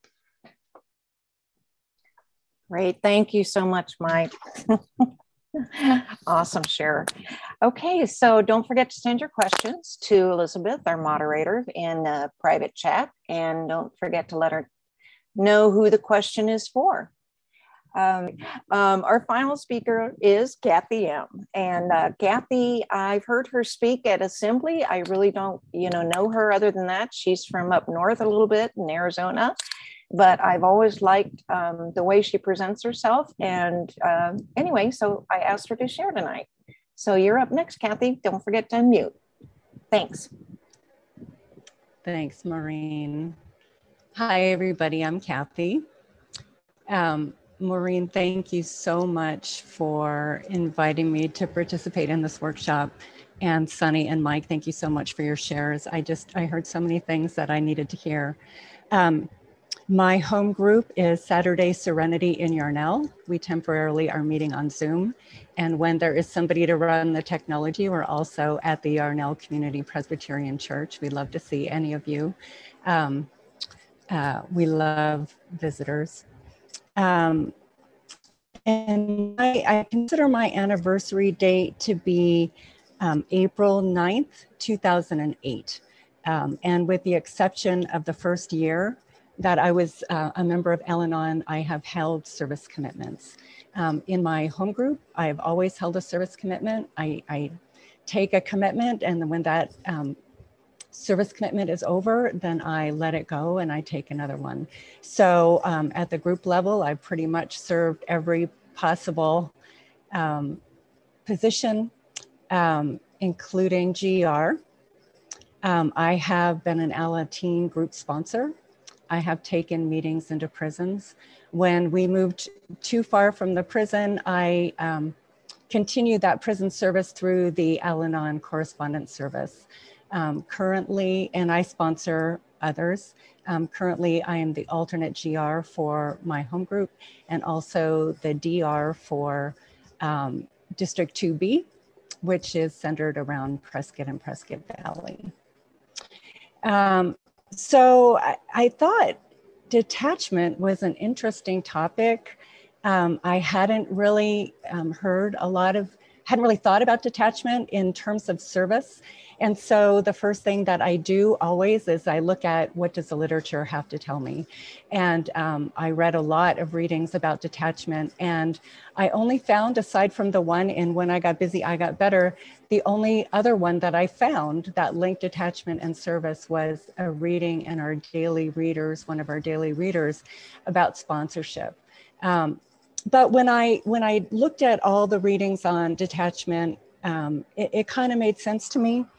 Great. Thank you so much, Mike. Awesome share. Okay, so don't forget to send your questions to Elizabeth, our moderator, in a private chat. And don't forget to let her know who the question is for. Um, um, our final speaker is Kathy M. And uh, Kathy, I've heard her speak at Assembly. I really don't, you know, know her other than that. She's from up north a little bit in Arizona, but I've always liked um, the way she presents herself. And uh, anyway, so I asked her to share tonight. So you're up next, Kathy. Don't forget to unmute. Thanks. Thanks, Maureen. Hi, everybody. I'm Kathy. Um, Maureen, thank you so much for inviting me to participate in this workshop. And Sunny and Mike, thank you so much for your shares. I just, I heard so many things that I needed to hear. Um, my home group is Saturday Serenity in Yarnell. We temporarily are meeting on Zoom. And when there is somebody to run the technology, we're also at the Yarnell Community Presbyterian Church. We'd love to see any of you. Um, uh, we love visitors. Um, and I, I consider my anniversary date to be um, April ninth, two thousand eight. Um, and with the exception of the first year that I was uh, a member of Al-Anon, I have held service commitments. Um, in my home group, I've always held a service commitment. I, I take a commitment, and then when that um, service commitment is over, then I let it go and I take another one. So um, at the group level, I've pretty much served every possible um, position, um, including G R. Um, I have been an Alateen group sponsor. I have taken meetings into prisons. When we moved too far from the prison, I um, continued that prison service through the Al-Anon correspondence service. Um, currently, and I sponsor others. Um, currently, I am the alternate G R for my home group and also the D R for um, District two B, which is centered around Prescott and Prescott Valley. Um, so I, I thought detachment was an interesting topic. Um, I hadn't really um, heard a lot of, hadn't really thought about detachment in terms of service. And so the first thing that I do always is I look at what does the literature have to tell me. And um, I read a lot of readings about detachment, and I only found, aside from the one in When I Got Busy, I Got Better, the only other one that I found that linked detachment and service was a reading in our daily readers, one of our daily readers, about sponsorship. Um, but when I, when I looked at all the readings on detachment, um, it, it kind of made sense to me.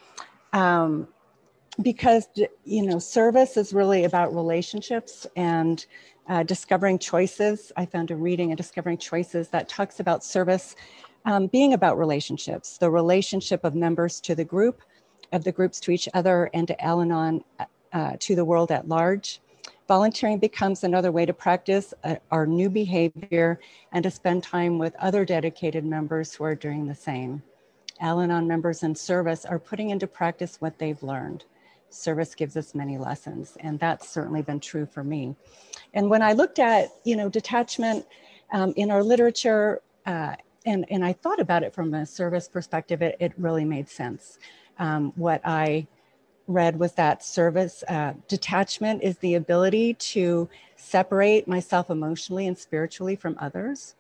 Um, because, you know, service is really about relationships and uh, discovering choices. I found a reading in Discovering Choices that talks about service um, being about relationships, the relationship of members to the group, of the groups to each other, and to Al-Anon, uh, to the world at large. Volunteering becomes another way to practice uh, our new behavior and to spend time with other dedicated members who are doing the same. Al-Anon members in service are putting into practice what they've learned. Service gives us many lessons, and that's certainly been true for me. And when I looked at, you know, detachment um, in our literature, uh, and, and I thought about it from a service perspective, it, it really made sense. Um, what I read was that service, uh, detachment is the ability to separate myself emotionally and spiritually from others,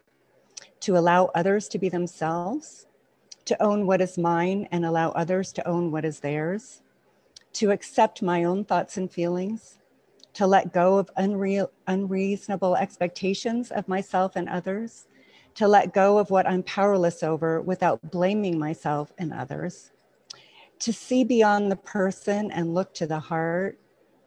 to allow others to be themselves, to own what is mine and allow others to own what is theirs, to accept my own thoughts and feelings, to let go of unreal, unreasonable expectations of myself and others, to let go of what I'm powerless over without blaming myself and others, to see beyond the person and look to the heart,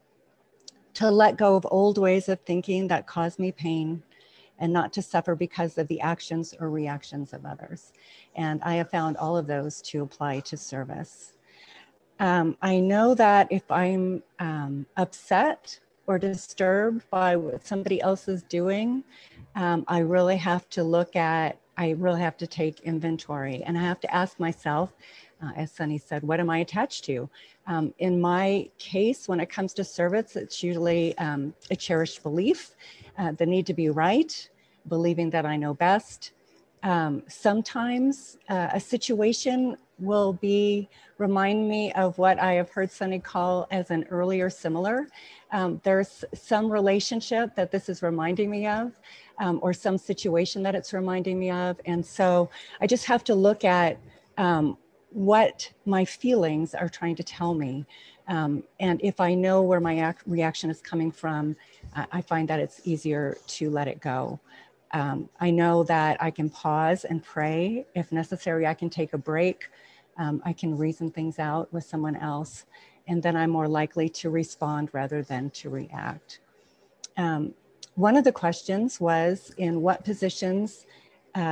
to let go of old ways of thinking that cause me pain, and not to suffer because of the actions or reactions of others. And I have found all of those to apply to service. Um, I know that if I'm um, upset or disturbed by what somebody else is doing, um, I really have to look at, I really have to take inventory, and I have to ask myself, uh, as Sunny said, what am I attached to? Um, in my case, when it comes to service, it's usually um, a cherished belief, uh, the need to be right, believing that I know best. Um, sometimes uh, a situation will be, remind me of what I have heard Sunny call as an earlier similar. Um, there's some relationship that this is reminding me of, um, or some situation that it's reminding me of. And so I just have to look at um, what my feelings are trying to tell me. Um, and if I know where my reaction is coming from, uh, I find that it's easier to let it go. Um, I know that I can pause and pray. If necessary, I can take a break. Um, I can reason things out with someone else, and then I'm more likely to respond rather than to react. Um, one of the questions was, in what positions uh,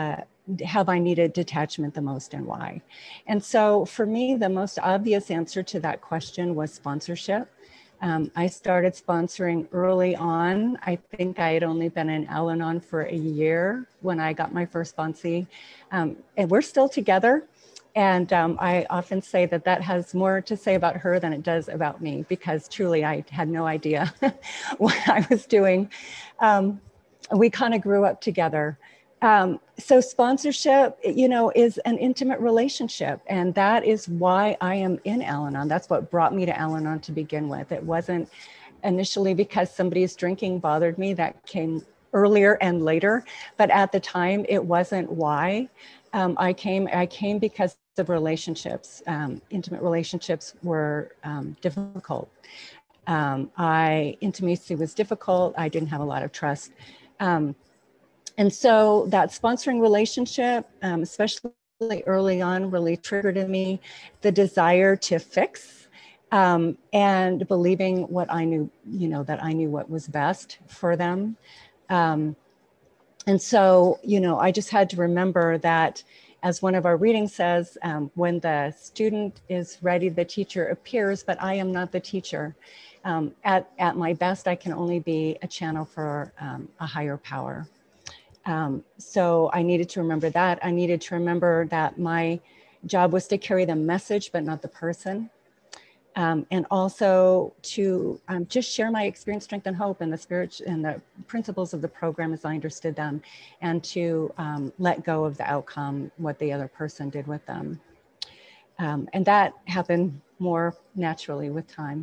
have I needed detachment the most and why? And so for me, the most obvious answer to that question was sponsorship. Um, I started sponsoring early on. I think I had only been in Al-Anon for a year when I got my first sponsee. Um, and we're still together. And um, I often say that that has more to say about her than it does about me, because truly I had no idea what I was doing. Um, we kind of grew up together. Um, so sponsorship, you know, is an intimate relationship. And that is why I am in Al-Anon. That's what brought me to Al-Anon to begin with. It wasn't initially because somebody's drinking bothered me. That came earlier and later. But at the time, it wasn't why um, I came. I came because of relationships. Um, intimate relationships were um, difficult. Um, I, intimacy was difficult. I didn't have a lot of trust. Um, And so that sponsoring relationship, um, especially early on, really triggered in me the desire to fix um, and believing what I knew, you know, that I knew what was best for them. Um, and so, you know, I just had to remember that, as one of our readings says, um, when the student is ready, the teacher appears, but I am not the teacher. Um, at, at my best, I can only be a channel for um, a higher power. Um, so I needed to remember that. I needed to remember that my job was to carry the message, but not the person. Um, and also to um, just share my experience, strength, and hope, and the spirit and the principles of the program as I understood them, and to um, let go of the outcome, what the other person did with them. Um, and that happened more naturally with time.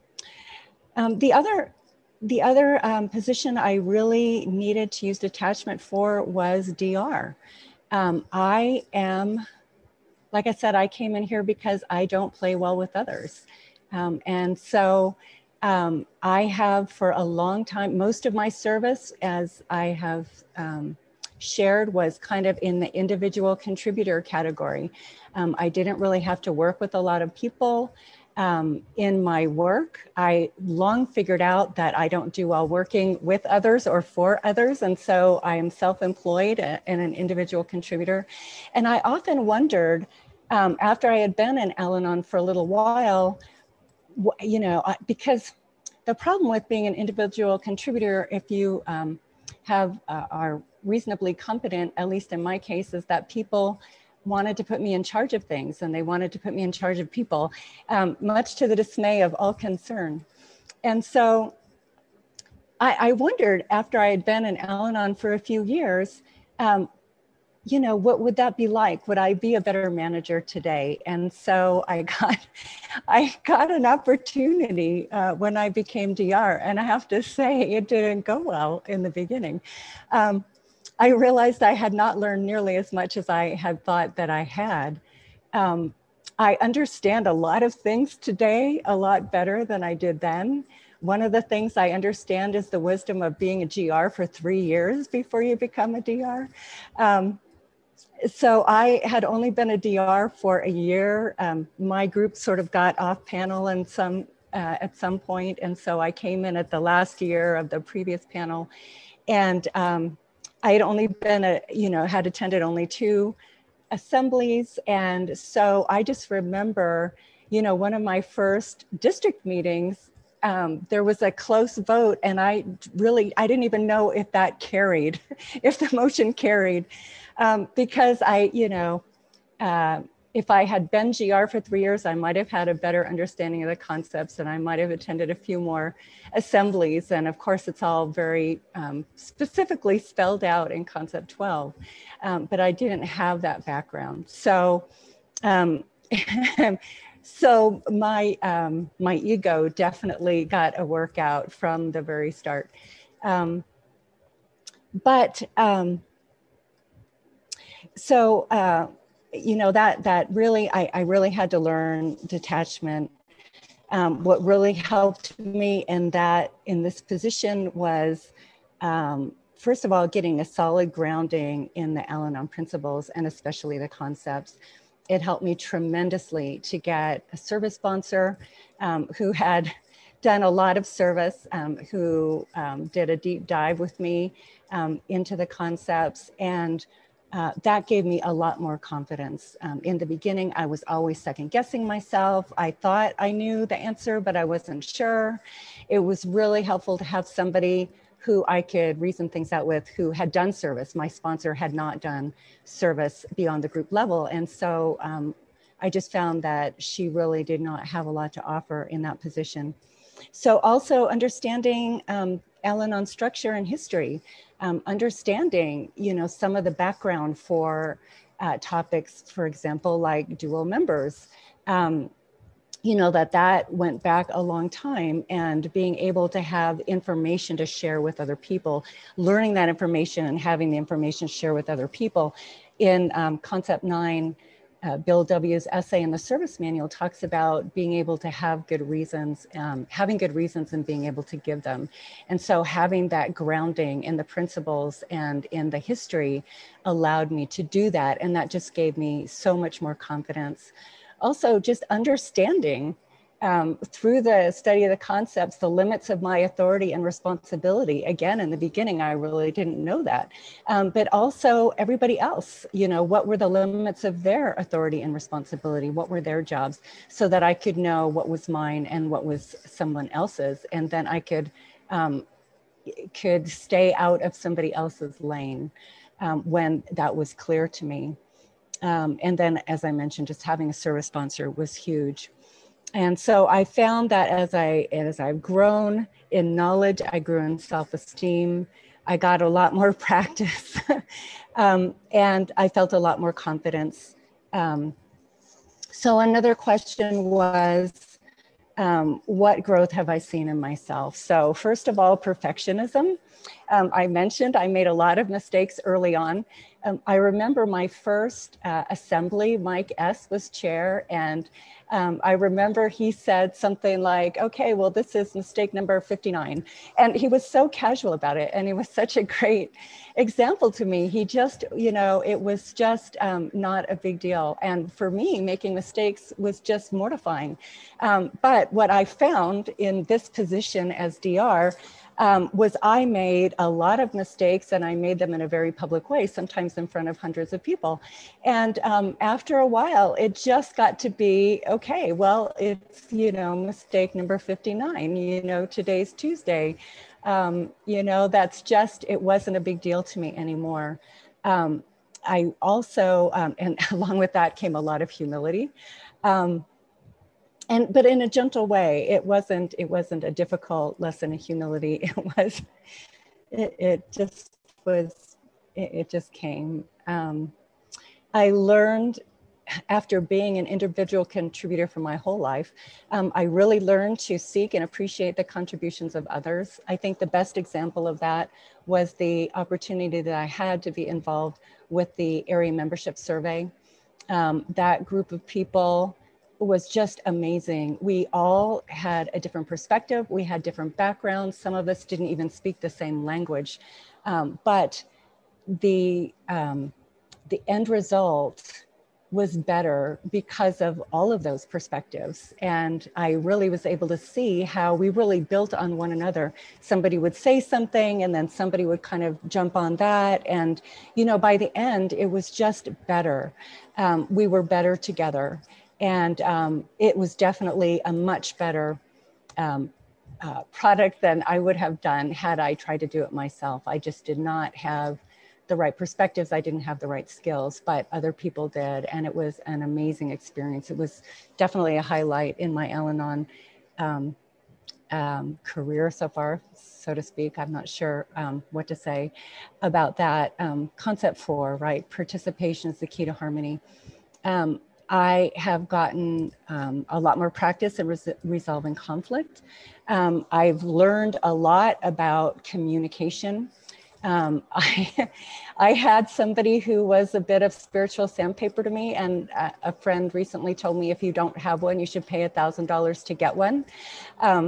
Um, the other The other um, position I really needed to use detachment for was D R. Um, I am, like I said, I came in here because I don't play well with others. Um, and so um, I have for a long time, most of my service, as I have um, shared, was kind of in the individual contributor category. Um, I didn't really have to work with a lot of people. Um, in my work, I long figured out that I don't do well working with others or for others. And so I am self-employed and an individual contributor. And I often wondered, um, after I had been in Al-Anon for a little while, you know, because the problem with being an individual contributor, if you um, have uh, are reasonably competent, at least in my case, is that people wanted to put me in charge of things, and they wanted to put me in charge of people, um, much to the dismay of all concerned. And so I, I wondered, after I had been in Al-Anon for a few years, um, you know, what would that be like? Would I be a better manager today? And so I got, I got an opportunity uh, when I became D R, and I have to say it didn't go well in the beginning. Um, I realized I had not learned nearly as much as I had thought that I had. Um, I understand a lot of things today a lot better than I did then. One of the things I understand is the wisdom of being a G R for three years before you become a D R. Um, so I had only been a D R for a year. Um, my group sort of got off panel and some uh, at some point, and so I came in at the last year of the previous panel, and um, I had only been a, you know, had attended only two assemblies. And so I just remember, you know, one of my first district meetings, um, there was a close vote, and I really, I didn't even know if that carried, if the motion carried, um, because I, you know, uh, if I had been G R for three years, I might have had a better understanding of the concepts, and I might have attended a few more assemblies. And of course, it's all very um, specifically spelled out in Concept twelve, um, but I didn't have that background. So, um, so my, um, my ego definitely got a workout from the very start. Um, but um, so, uh, you know, that that really, I, I really had to learn detachment. Um, what really helped me in that, in this position was, um, first of all, getting a solid grounding in the Al-Anon principles, and especially the concepts. It helped me tremendously to get a service sponsor um, who had done a lot of service, um, who um, did a deep dive with me um, into the concepts. And uh, that gave me a lot more confidence. Um, in the beginning, I was always second guessing myself. I thought I knew the answer, but I wasn't sure. It was really helpful to have somebody who I could reason things out with, who had done service. My sponsor had not done service beyond the group level. And so um, I just found that she really did not have a lot to offer in that position. So also understanding um, Al-Anon structure and history, um, understanding, you know, some of the background for uh, topics, for example, like dual members, um, you know, that that went back a long time, and being able to have information to share with other people, learning that information and having the information share with other people. In um, Concept nine, Uh, Bill W.'s essay in the service manual talks about being able to have good reasons, um, having good reasons and being able to give them. And so having that grounding in the principles and in the history allowed me to do that. And that just gave me so much more confidence. Also, just understanding um, through the study of the concepts, the limits of my authority and responsibility. Again, in the beginning, I really didn't know that. Um, but also everybody else, you know, what were the limits of their authority and responsibility? What were their jobs? So that I could know what was mine and what was someone else's. And then I could, um, could stay out of somebody else's lane um, when that was clear to me. Um, and then, as I mentioned, just having a service sponsor was huge. And so I found that as I as I've grown in knowledge, I grew in self-esteem. I got a lot more practice, um, and I felt a lot more confidence. Um, so another question was, um, what growth have I seen in myself? So first of all, perfectionism. Um, I mentioned I made a lot of mistakes early on. Um, I remember my first uh, assembly, Mike S. was chair, and um, I remember he said something like, okay, well, this is mistake number fifty-nine. And he was so casual about it, and it was such a great example to me. He just, you know, it was just um, not a big deal. And for me, making mistakes was just mortifying. Um, but what I found in this position as D R Um, was I made a lot of mistakes, and I made them in a very public way, sometimes in front of hundreds of people. And um, after a while, it just got to be, okay, well, it's, you know, mistake number fifty-nine, you know, today's Tuesday. Um, you know, that's just, it wasn't a big deal to me anymore. Um, I also, um, and along with that came a lot of humility. Um, And, but in a gentle way. It wasn't, it wasn't a difficult lesson in humility. It was, it, it just was, it, it just came. Um, I learned, after being an individual contributor for my whole life, um, I really learned to seek and appreciate the contributions of others. I think the best example of that was the opportunity that I had to be involved with the area membership survey. Um, that group of people was just amazing. We all had a different perspective. We had different backgrounds. Some of us didn't even speak the same language. Um, but the, um, the end result was better because of all of those perspectives. And I really was able to see how we really built on one another. Somebody would say something, and then somebody would kind of jump on that. And, you know, by the end, it was just better. Um, we were better together. And um, it was definitely a much better um, uh, product than I would have done had I tried to do it myself. I just did not have the right perspectives. I didn't have the right skills, but other people did. And it was an amazing experience. It was definitely a highlight in my Al-Anon um, um, career so far, so to speak. I'm not sure um, what to say about that. Um, concept four, right? Participation is the key to harmony. Um, I have gotten um, a lot more practice in res resolving conflict. Um, I've learned a lot about communication. Um, I, I had somebody who was a bit of spiritual sandpaper to me, and a, a friend recently told me, if you don't have one, you should pay a thousand dollars to get one. Um,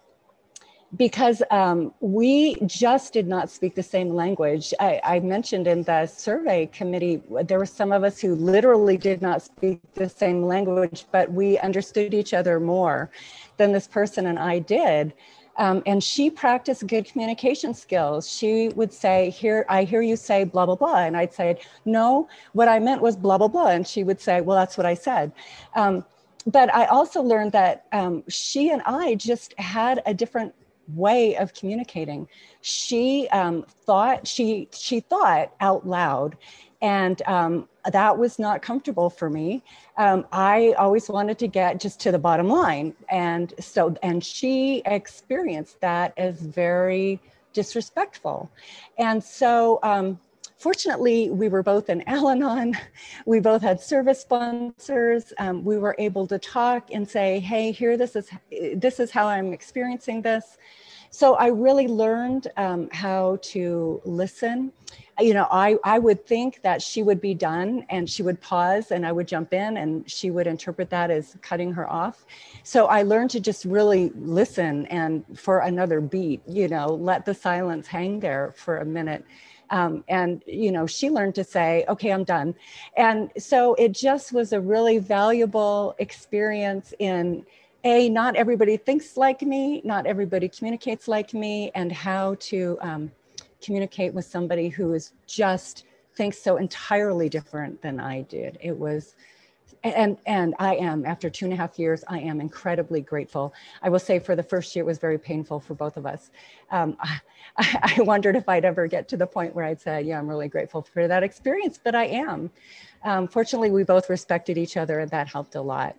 because um, we just did not speak the same language. I, I mentioned in the survey committee, there were some of us who literally did not speak the same language, but we understood each other more than this person and I did. Um, and she practiced good communication skills. She would say, here, I hear you say blah, blah, blah. And I'd say, no, what I meant was blah, blah, blah. And she would say, well, that's what I said. Um, but I also learned that um, she and I just had a different way of communicating. She um, thought, she, she thought out loud. And um, that was not comfortable for me. Um, I always wanted to get just to the bottom line. And so, and she experienced that as very disrespectful. And so, um, fortunately, we were both in Al-Anon. We both had service sponsors. Um, we were able to talk and say, hey, here, this is, this is how I'm experiencing this. So I really learned um, how to listen. You know, I, I would think that she would be done and she would pause and I would jump in and she would interpret that as cutting her off. So I learned to just really listen and for another beat, you know, let the silence hang there for a minute. Um, and, you know, she learned to say, okay, I'm done. And so it just was a really valuable experience in A, not everybody thinks like me, not everybody communicates like me, and how to um, communicate with somebody who is just thinks so entirely different than I did. It was, and and I am, after two and a half years, I am incredibly grateful. I will say for the first year, it was very painful for both of us. Um, I, I wondered if I'd ever get to the point where I'd say, yeah, I'm really grateful for that experience, but I am. Um, fortunately, we both respected each other and that helped a lot.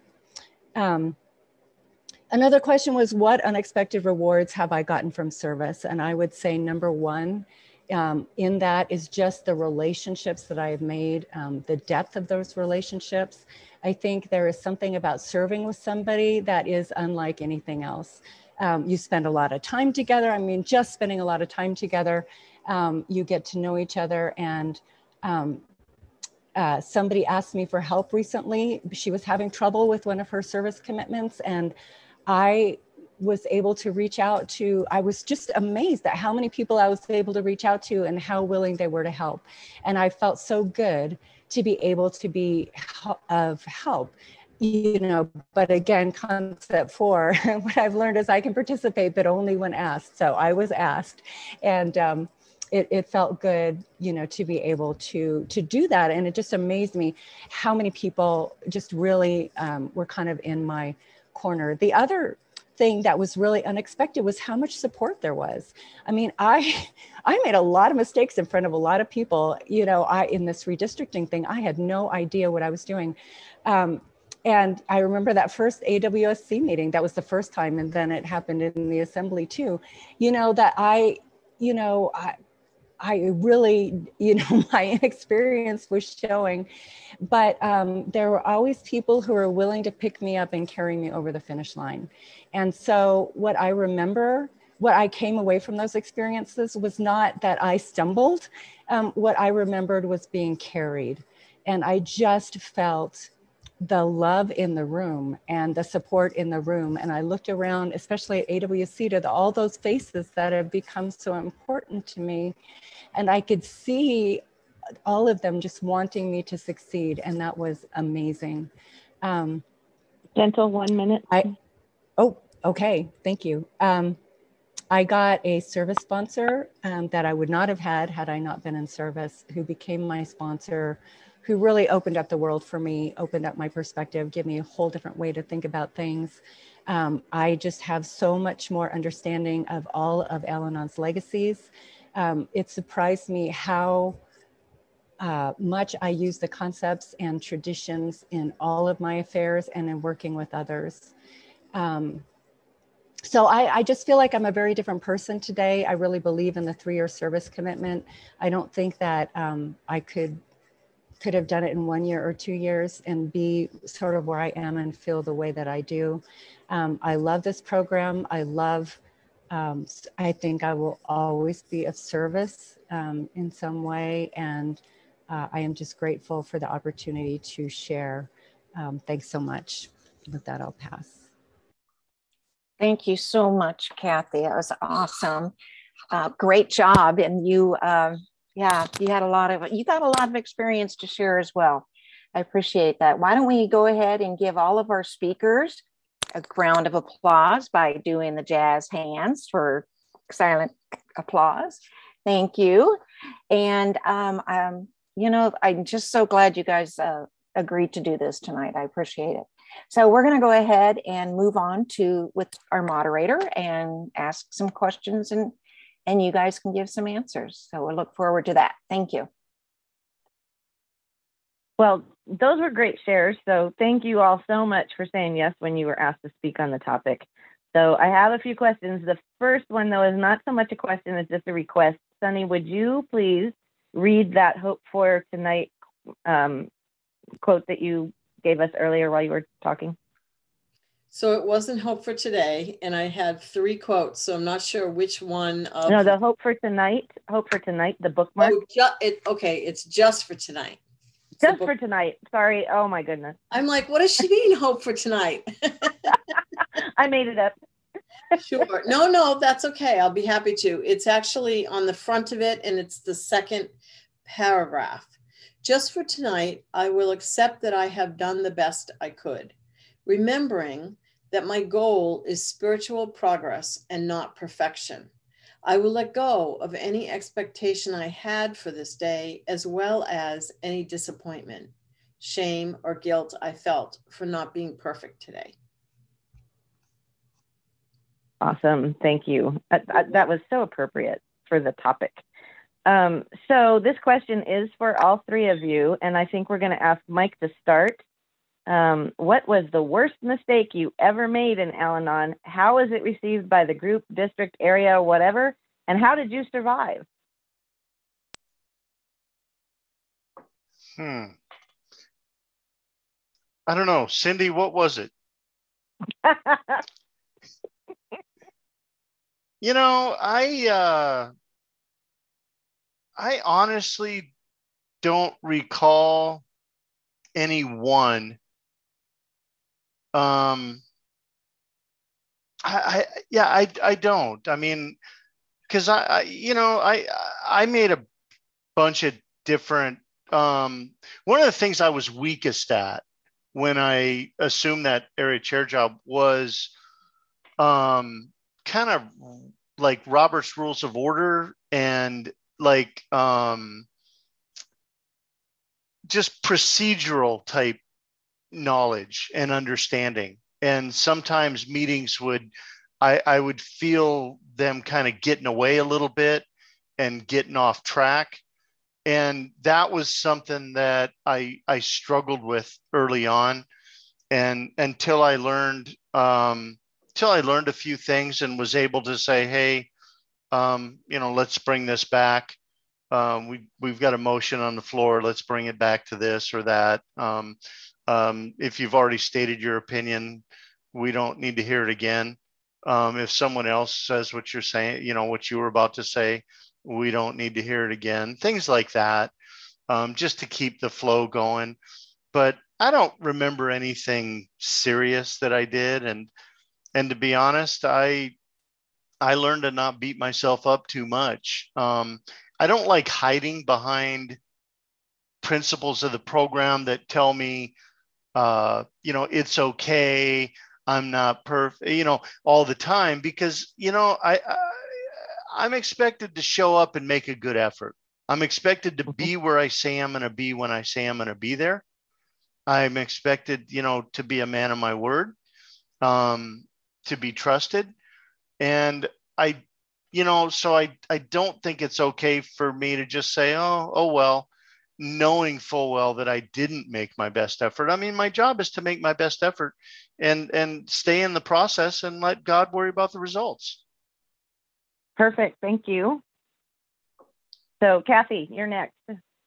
Um, Another question was, what unexpected rewards have I gotten from service? And I would say number one um, in that is just the relationships that I have made, um, the depth of those relationships. I think there is something about serving with somebody that is unlike anything else. Um, you spend a lot of time together. I mean, just spending a lot of time together, um, you get to know each other. And um, uh, somebody asked me for help recently. She was having trouble with one of her service commitments, and I was able to reach out to, I was just amazed at how many people I was able to reach out to and how willing they were to help. And I felt so good to be able to be of help, you know, but again, concept four, what I've learned is I can participate, but only when asked. So I was asked, and um, it, it felt good, you know, to be able to, to do that. And it just amazed me how many people just really um, were kind of in my corner. The other thing that was really unexpected was how much support there was. I mean, I I made a lot of mistakes in front of a lot of people. You know, I in this redistricting thing, I had no idea what I was doing. Um, and I remember that first A W S C meeting, that was the first time, and then it happened in the assembly too. You know, that I, you know, I, I really, you know, my inexperience was showing, but um, there were always people who were willing to pick me up and carry me over the finish line. And so what I remember, what I came away from those experiences was not that I stumbled. Um, what I remembered was being carried. And I just felt the love in the room and the support in the room. And I looked around, especially at A W C, to the, all those faces that have become so important to me. And I could see all of them just wanting me to succeed. And that was amazing. Um, Gentle, one minute. I, oh, okay. Thank you. Um, I got a service sponsor um, that I would not have had had I not been in service, who became my sponsor, who really opened up the world for me, opened up my perspective, gave me a whole different way to think about things. Um, I just have so much more understanding of all of Al-Anon's legacies. Um, it surprised me how uh, much I use the concepts and traditions in all of my affairs and in working with others. Um, so I, I just feel like I'm a very different person today. I really believe in the three-year service commitment. I don't think that um, I could could have done it in one year or two years and be sort of where I am and feel the way that I do. Um, I love this program. I love, um, I think I will always be of service um, in some way. And uh, I am just grateful for the opportunity to share. Um, thanks so much. With that, I'll pass. Thank you so much, Kathy. That was awesome. Uh, great job. And you, um, yeah, you had a lot of, you got a lot of experience to share as well. I appreciate that. Why don't we go ahead and give all of our speakers a round of applause by doing the jazz hands for silent applause. Thank you. And, um, um, you know, I'm just so glad you guys uh, agreed to do this tonight. I appreciate it. So we're going to go ahead and move on to with our moderator and ask some questions, and, and you guys can give some answers. So we'll look forward to that. Thank you. Well, those were great shares. So thank you all so much for saying yes when you were asked to speak on the topic. So I have a few questions. The first one, though, is not so much a question, it's just a request. Sunny, would you please read that Hope for Tonight um, quote that you gave us earlier while you were talking? So it wasn't Hope for Today, and I had three quotes, so I'm not sure which one of... No, the Hope for Tonight, Hope for Tonight, the bookmark. Oh, ju it, okay, it's just for tonight. It's just for tonight, sorry, oh my goodness. I'm like, what does she mean, Hope for Tonight? I made it up. Sure, no, no, that's okay, I'll be happy to. It's actually on the front of it, and it's the second paragraph. Just for tonight, I will accept that I have done the best I could, remembering that my goal is spiritual progress and not perfection. I will let go of any expectation I had for this day, as well as any disappointment, shame, or guilt I felt for not being perfect today. Awesome, thank you. That, that was so appropriate for the topic. Um, so this question is for all three of you, and I think we're going to ask Mike to start. Um, what was the worst mistake you ever made in Al-Anon? How was it received by the group, district, area, whatever? And how did you survive? Hmm. I don't know. Cindy, what was it? You know, I... Uh... I honestly don't recall any one. Um, I, I yeah, I I don't. I mean, because I, I you know I I made a bunch of different. Um, one of the things I was weakest at when I assumed that area chair job was um, kind of like Robert's Rules of Order and like um, just procedural type knowledge and understanding. And sometimes meetings would, I, I would feel them kind of getting away a little bit and getting off track. And that was something that I, I struggled with early on. And until I learned, um, until I learned a few things and was able to say, hey, Um, you know, let's bring this back. Um, we, we've got a motion on the floor. Let's bring it back to this or that. Um, um, if you've already stated your opinion, we don't need to hear it again. Um, if someone else says what you're saying, you know, what you were about to say, we don't need to hear it again. Things like that, um, just to keep the flow going. But I don't remember anything serious that I did. And, and to be honest, I, I learned to not beat myself up too much. Um, I don't like hiding behind principles of the program that tell me, uh, you know, it's okay, I'm not perfect, you know, all the time, because, you know, I, I, I'm expected to show up and make a good effort. I'm expected to be where I say I'm going to be when I say I'm going to be there. I'm expected, you know, to be a man of my word, um, to be trusted. And I, you know, so I, I don't think it's okay for me to just say, oh, oh, well, knowing full well that I didn't make my best effort. I mean, my job is to make my best effort and, and stay in the process and let God worry about the results. Perfect. Thank you. So Kathy, you're next.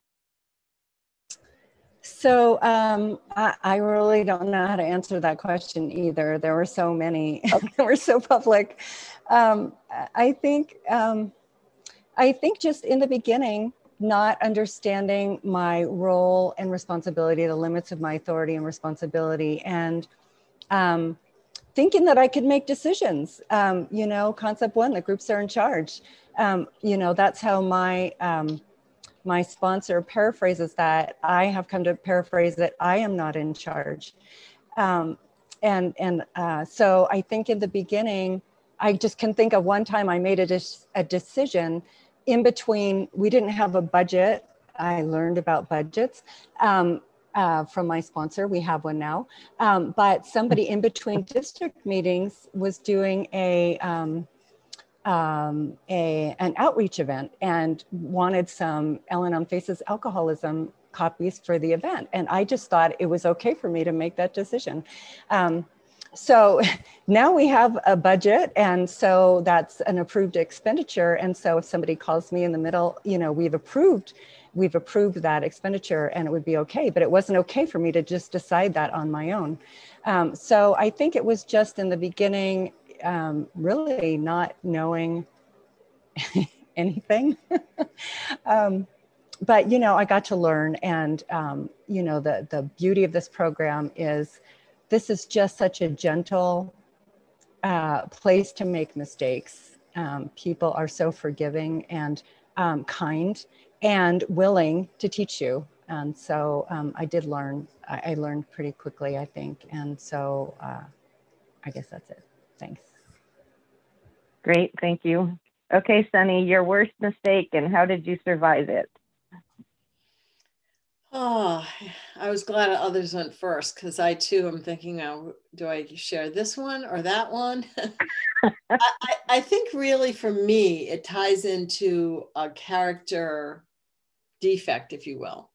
So um, I, I really don't know how to answer that question either. There were so many, okay. They were so public. Um, I think, um, I think just in the beginning, not understanding my role and responsibility, the limits of my authority and responsibility, and um, thinking that I could make decisions. Um, you know, concept one, the groups are in charge. Um, you know, that's how my um, my sponsor paraphrases that. I have come to paraphrase that I am not in charge. Um, and and uh, so I think in the beginning, I just can think of one time I made a, de- a decision in between. We didn't have a budget. I learned about budgets um, uh, from my sponsor. We have one now. Um, but somebody in between district meetings was doing a, um, um, a an outreach event and wanted some Al-Anon Faces Alcoholism copies for the event. And I just thought it was okay for me to make that decision. Um, So now we have a budget, and so that's an approved expenditure. And so if somebody calls me in the middle, you know, we've approved, we've approved that expenditure, and it would be okay. But it wasn't okay for me to just decide that on my own. Um, so I think it was just in the beginning, um, really not knowing anything. um, but you know, I got to learn, and um, you know, the the beauty of this program is, this is just such a gentle uh, place to make mistakes. Um, people are so forgiving and um, kind and willing to teach you. And so um, I did learn, I, I learned pretty quickly, I think. And so uh, I guess that's it. Thanks. Great, thank you. Okay, Sunny, your worst mistake and how did you survive it? Oh, I was glad others went first, because I too am thinking, oh, do I share this one or that one? I, I think really for me, it ties into a character defect, if you will.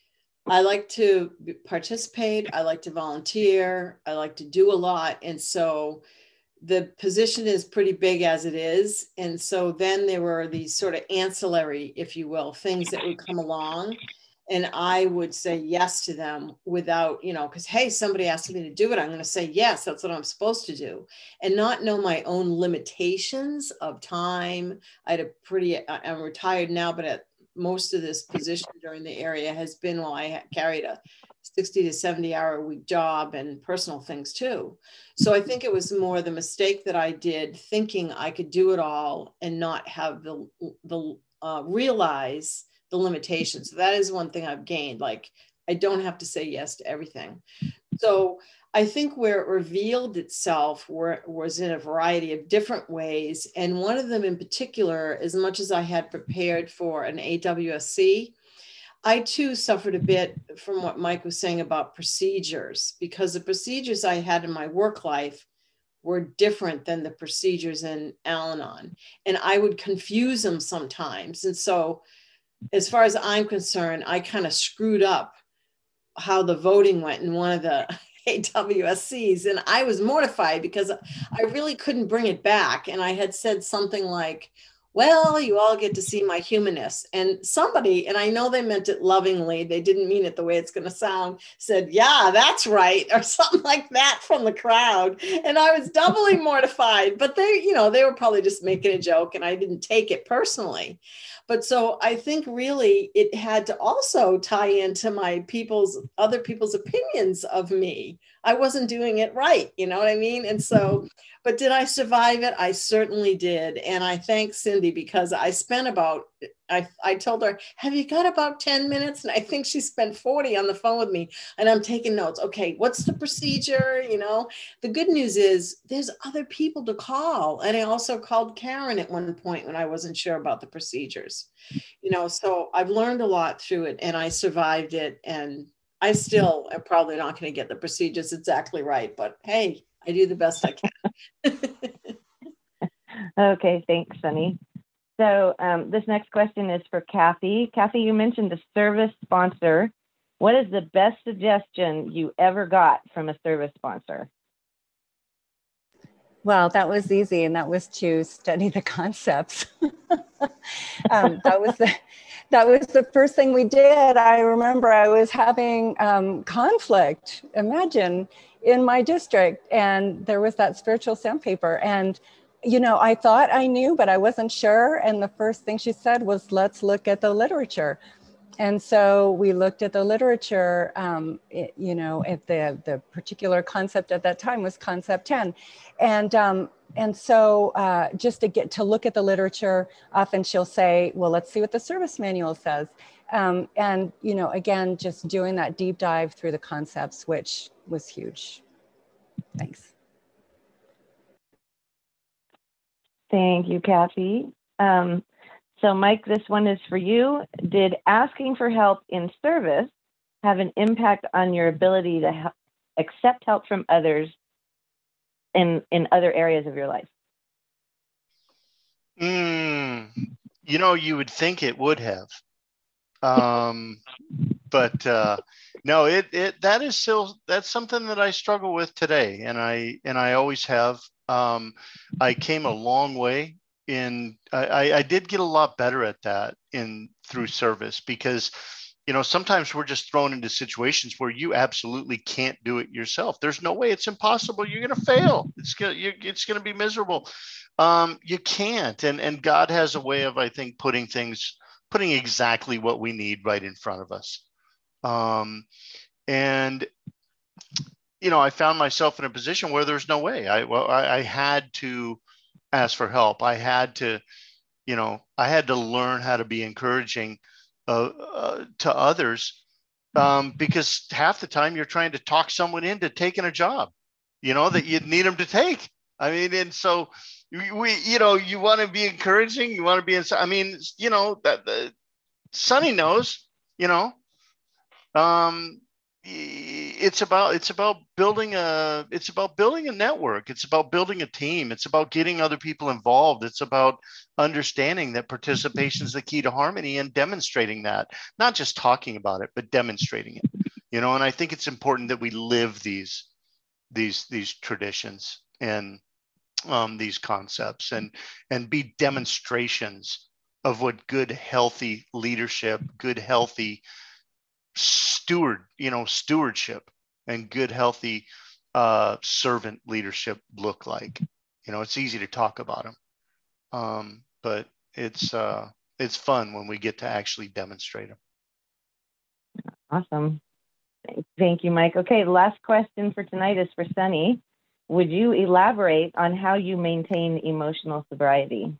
I like to participate. I like to volunteer. I like to do a lot. And so the position is pretty big as it is. And so then there were these sort of ancillary, if you will, things that would come along. And I would say yes to them without, you know, because, hey, somebody asked me to do it. I'm going to say, yes, that's what I'm supposed to do, and not know my own limitations of time. I had a pretty, I'm retired now, but at most of this position during the area has been while I carried a sixty to seventy hour a week job and personal things too. So I think it was more the mistake that I did, thinking I could do it all and not have the, the uh, realize the limitations. So that is one thing I've gained. Like, I don't have to say yes to everything. So I think where it revealed itself were, was in a variety of different ways. And one of them in particular, as much as I had prepared for an A W S C, I too suffered a bit from what Mike was saying about procedures, because the procedures I had in my work life were different than the procedures in Al-Anon. And I would confuse them sometimes. And so as far as I'm concerned, I kind of screwed up how the voting went in one of the A W S Cs. And I was mortified because I really couldn't bring it back. And I had said something like, well, you all get to see my humanness. And somebody, and I know they meant it lovingly, they didn't mean it the way it's going to sound, said, yeah, that's right, or something like that from the crowd. And I was doubly mortified, but they, you know, they were probably just making a joke and I didn't take it personally. But so I think really it had to also tie into my people's, other people's opinions of me. I wasn't doing it right, you know what I mean? And so, but did I survive it? I certainly did. And I thank Cindy, because I spent about, I, I told her, have you got about ten minutes? And I think she spent forty on the phone with me, and I'm taking notes. Okay, what's the procedure? You know, the good news is there's other people to call. And I also called Karen at one point when I wasn't sure about the procedures, you know, so I've learned a lot through it and I survived it. And I still am probably not going to get the procedures exactly right, but hey, I do the best I can. Okay, thanks, Sunny. So um, this next question is for Kathy. Kathy, you mentioned a service sponsor. What is the best suggestion you ever got from a service sponsor? Well, that was easy, and that was to study the concepts. um, that was the that was the first thing we did. I remember I was having um, conflict. Imagine in my district, and there was that spiritual sandpaper, and you know, I thought I knew, but I wasn't sure. And the first thing she said was, "Let's look at the literature." And so we looked at the literature, um, it, you know, at the, the particular concept at that time was concept ten. And, um, and so uh, just to get to look at the literature, often she'll say, well, let's see what the service manual says. Um, and, you know, again, just doing that deep dive through the concepts, which was huge. Thanks. Thank you, Kathy. Um, so Mike, this one is for you. Did asking for help in service have an impact on your ability to help, accept help from others in, in other areas of your life? Mm, you know, you would think it would have. Um, but uh, no, it, it, that is still, that's something that I struggle with today. And I, and I always have. Um, I came a long way in, I, I did get a lot better at that in through service, because, you know, sometimes we're just thrown into situations where you absolutely can't do it yourself. There's no way, it's impossible. You're going to fail. It's going to, it's going to be miserable. Um, you can't. And, and God has a way of, I think, putting things, putting exactly what we need right in front of us. Um, and, you know, I found myself in a position where there's no way. I, well, I, I had to ask for help. I had to, you know, I had to learn how to be encouraging uh, uh, to others, um, because half the time you're trying to talk someone into taking a job, you know, that you need them to take. I mean, and so we, we you know, you want to be encouraging, you want to be, in, I mean, you know, that the Sonny knows, you know, um, it's about, it's about building a, it's about building a network. It's about building a team. It's about getting other people involved. It's about understanding that participation is the key to harmony and demonstrating that, not just talking about it, but demonstrating it, you know, and I think it's important that we live these, these, these traditions and um, these concepts and, and be demonstrations of what good, healthy leadership, good, healthy steward, you know, stewardship and good, healthy uh, servant leadership look like. You know, it's easy to talk about them, um, but it's uh, it's fun when we get to actually demonstrate them. Awesome. Thank you, Mike. Okay, the last question for tonight is for Sonny. Would you elaborate on how you maintain emotional sobriety?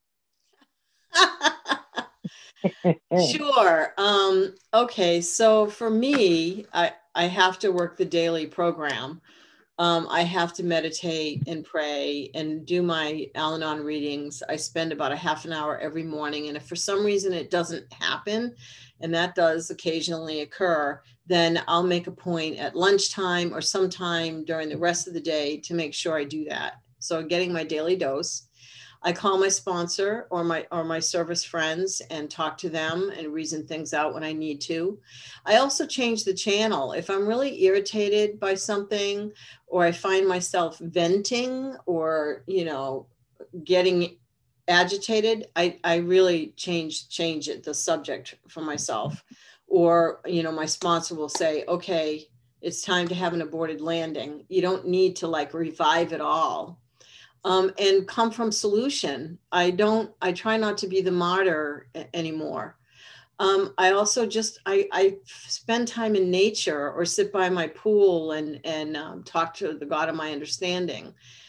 Sure. Um, okay. So for me, I, I have to work the daily program. Um, I have to meditate and pray and do my Al-Anon readings. I spend about a half an hour every morning. And if for some reason it doesn't happen, and that does occasionally occur, then I'll make a point at lunchtime or sometime during the rest of the day to make sure I do that. So getting my daily dose. I call my sponsor or my or my service friends and talk to them and reason things out when I need to. I also change the channel. If I'm really irritated by something, or I find myself venting or, you know, getting agitated, I, I really change change it, the subject for myself. Or, you know, my sponsor will say, okay, it's time to have an aborted landing. You don't need to like revive it all. Um, and come from solution. I don't, I try not to be the martyr anymore. Um, I also just, I, I spend time in nature or sit by my pool and, and um, talk to the God of my understanding.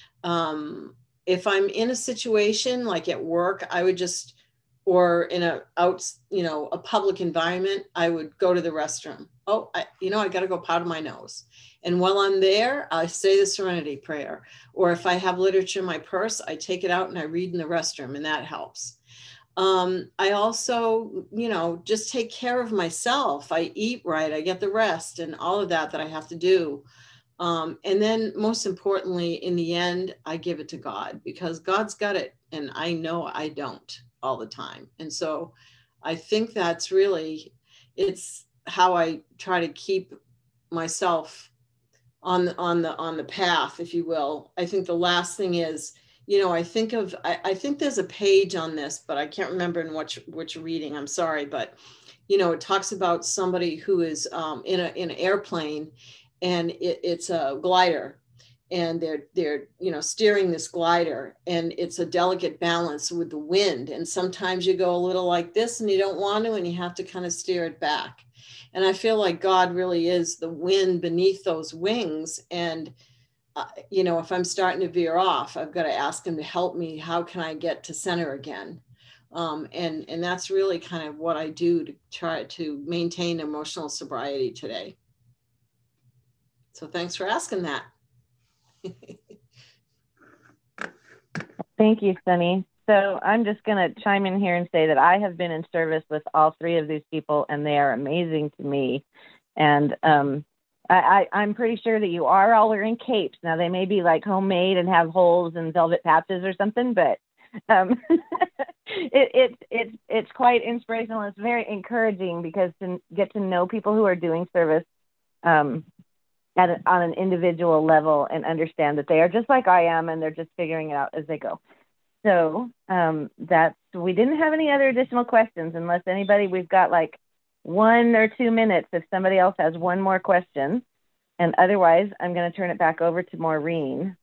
Um, if I'm in a situation like at work, I would just, or in a out, you know, a public environment, I would go to the restroom. Oh, I, you know, I got to go powder my nose. And while I'm there, I say the serenity prayer. Or if I have literature in my purse, I take it out and I read in the restroom, and that helps. Um, I also, you know, just take care of myself. I eat right, I get the rest and all of that that I have to do. Um, and then most importantly, in the end, I give it to God, because God's got it. And I know I don't all the time. And so I think that's really, it's how I try to keep myself on the, on the, on the path, if you will. I think the last thing is, you know, I think of, I, I think there's a page on this, but I can't remember in which, which reading, I'm sorry, but, you know, it talks about somebody who is um, in a, in an airplane, and it, it's a glider, and they're, they're, you know, steering this glider, and it's a delicate balance with the wind. And sometimes you go a little like this and you don't want to, and you have to kind of steer it back. And I feel like God really is the wind beneath those wings. And, uh, you know, if I'm starting to veer off, I've got to ask him to help me. How can I get to center again? Um, and, and that's really kind of what I do to try to maintain emotional sobriety today. So thanks for asking that. Thank you, Sunny. So I'm just going to chime in here and say that I have been in service with all three of these people, and they are amazing to me. And um, I, I, I'm pretty sure that you are all wearing capes. Now, they may be like homemade and have holes and velvet patches or something, but um, it, it, it, it's quite inspirational. It's very encouraging because to get to know people who are doing service um, at a, on an individual level and understand that they are just like I am, and they're just figuring it out as they go. So um, that's, we didn't have any other additional questions unless anybody, we've got like one or two minutes if somebody else has one more question. And otherwise, I'm going to turn it back over to Maureen.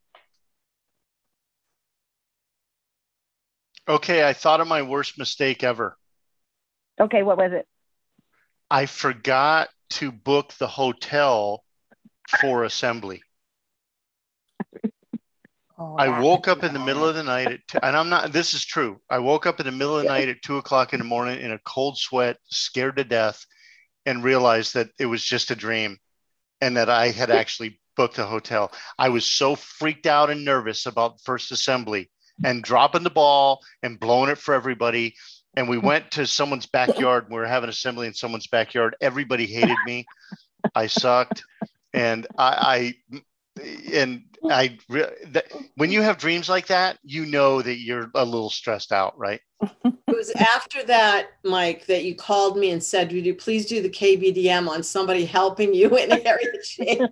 Okay, I thought of my worst mistake ever. Okay, what was it? I forgot to book the hotel for assembly. Oh, I woke up in the middle of the night, at t- and I'm not, this is true. I woke up in the middle of the night at two o'clock in the morning in a cold sweat, scared to death, and realized that it was just a dream and that I had actually booked a hotel. I was so freaked out and nervous about first assembly and dropping the ball and blowing it for everybody. And we went to someone's backyard. We were having assembly in someone's backyard. Everybody hated me. I sucked. And I, I and I, that, when you have dreams like that, you know that you're a little stressed out, right? It was after that, Mike, that you called me and said, would you please do the K B D M on somebody helping you in a area chair?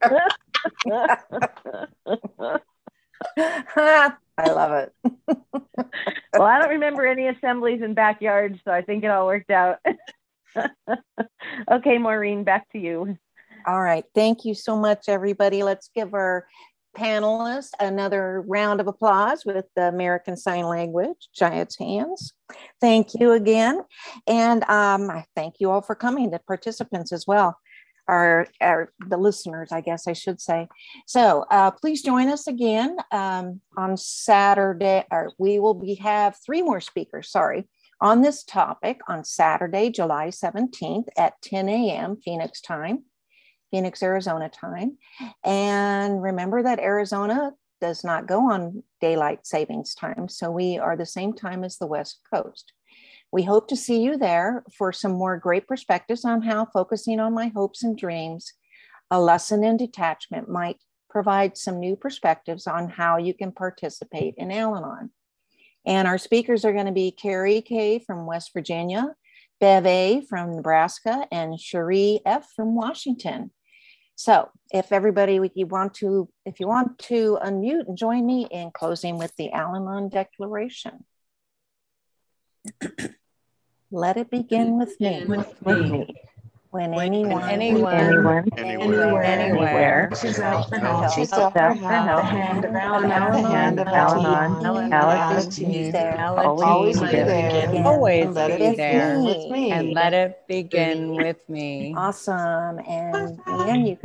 I love it. Well, I don't remember any assemblies in backyards, so I think it all worked out. Okay, Maureen, back to you. All right. Thank you so much, everybody. Let's give our panelists another round of applause with the American Sign Language Giants hands. Thank you again. And um, I thank you all for coming, the participants as well, our, our the listeners, I guess I should say. So uh, please join us again um, on Saturday, or we will be have three more speakers, sorry, on this topic on Saturday, July seventeenth at ten a m Phoenix time. Phoenix, Arizona time. And remember that Arizona does not go on daylight savings time. So we are the same time as the West Coast. We hope to see you there for some more great perspectives on how focusing on my hopes and dreams, a lesson in detachment, might provide some new perspectives on how you can participate in Al-Anon. And our speakers are going to be Carrie K. from West Virginia, Bev A. from Nebraska, and Cherie F. from Washington. So if everybody, you want to, if you want to unmute and join me in closing with the Al-Anon Declaration. Let it begin with me. With me. When anyone, anyone, anyone, Anywhere. anywhere, Reaches out for help. help, Reaches out for out for help. help. The hand of The Al-Anon, hand of Al-Anon, Always be Always there. always be there. Begin always And let it be with there. begin me. with me. And let it begin with me. Awesome. And Ian, you can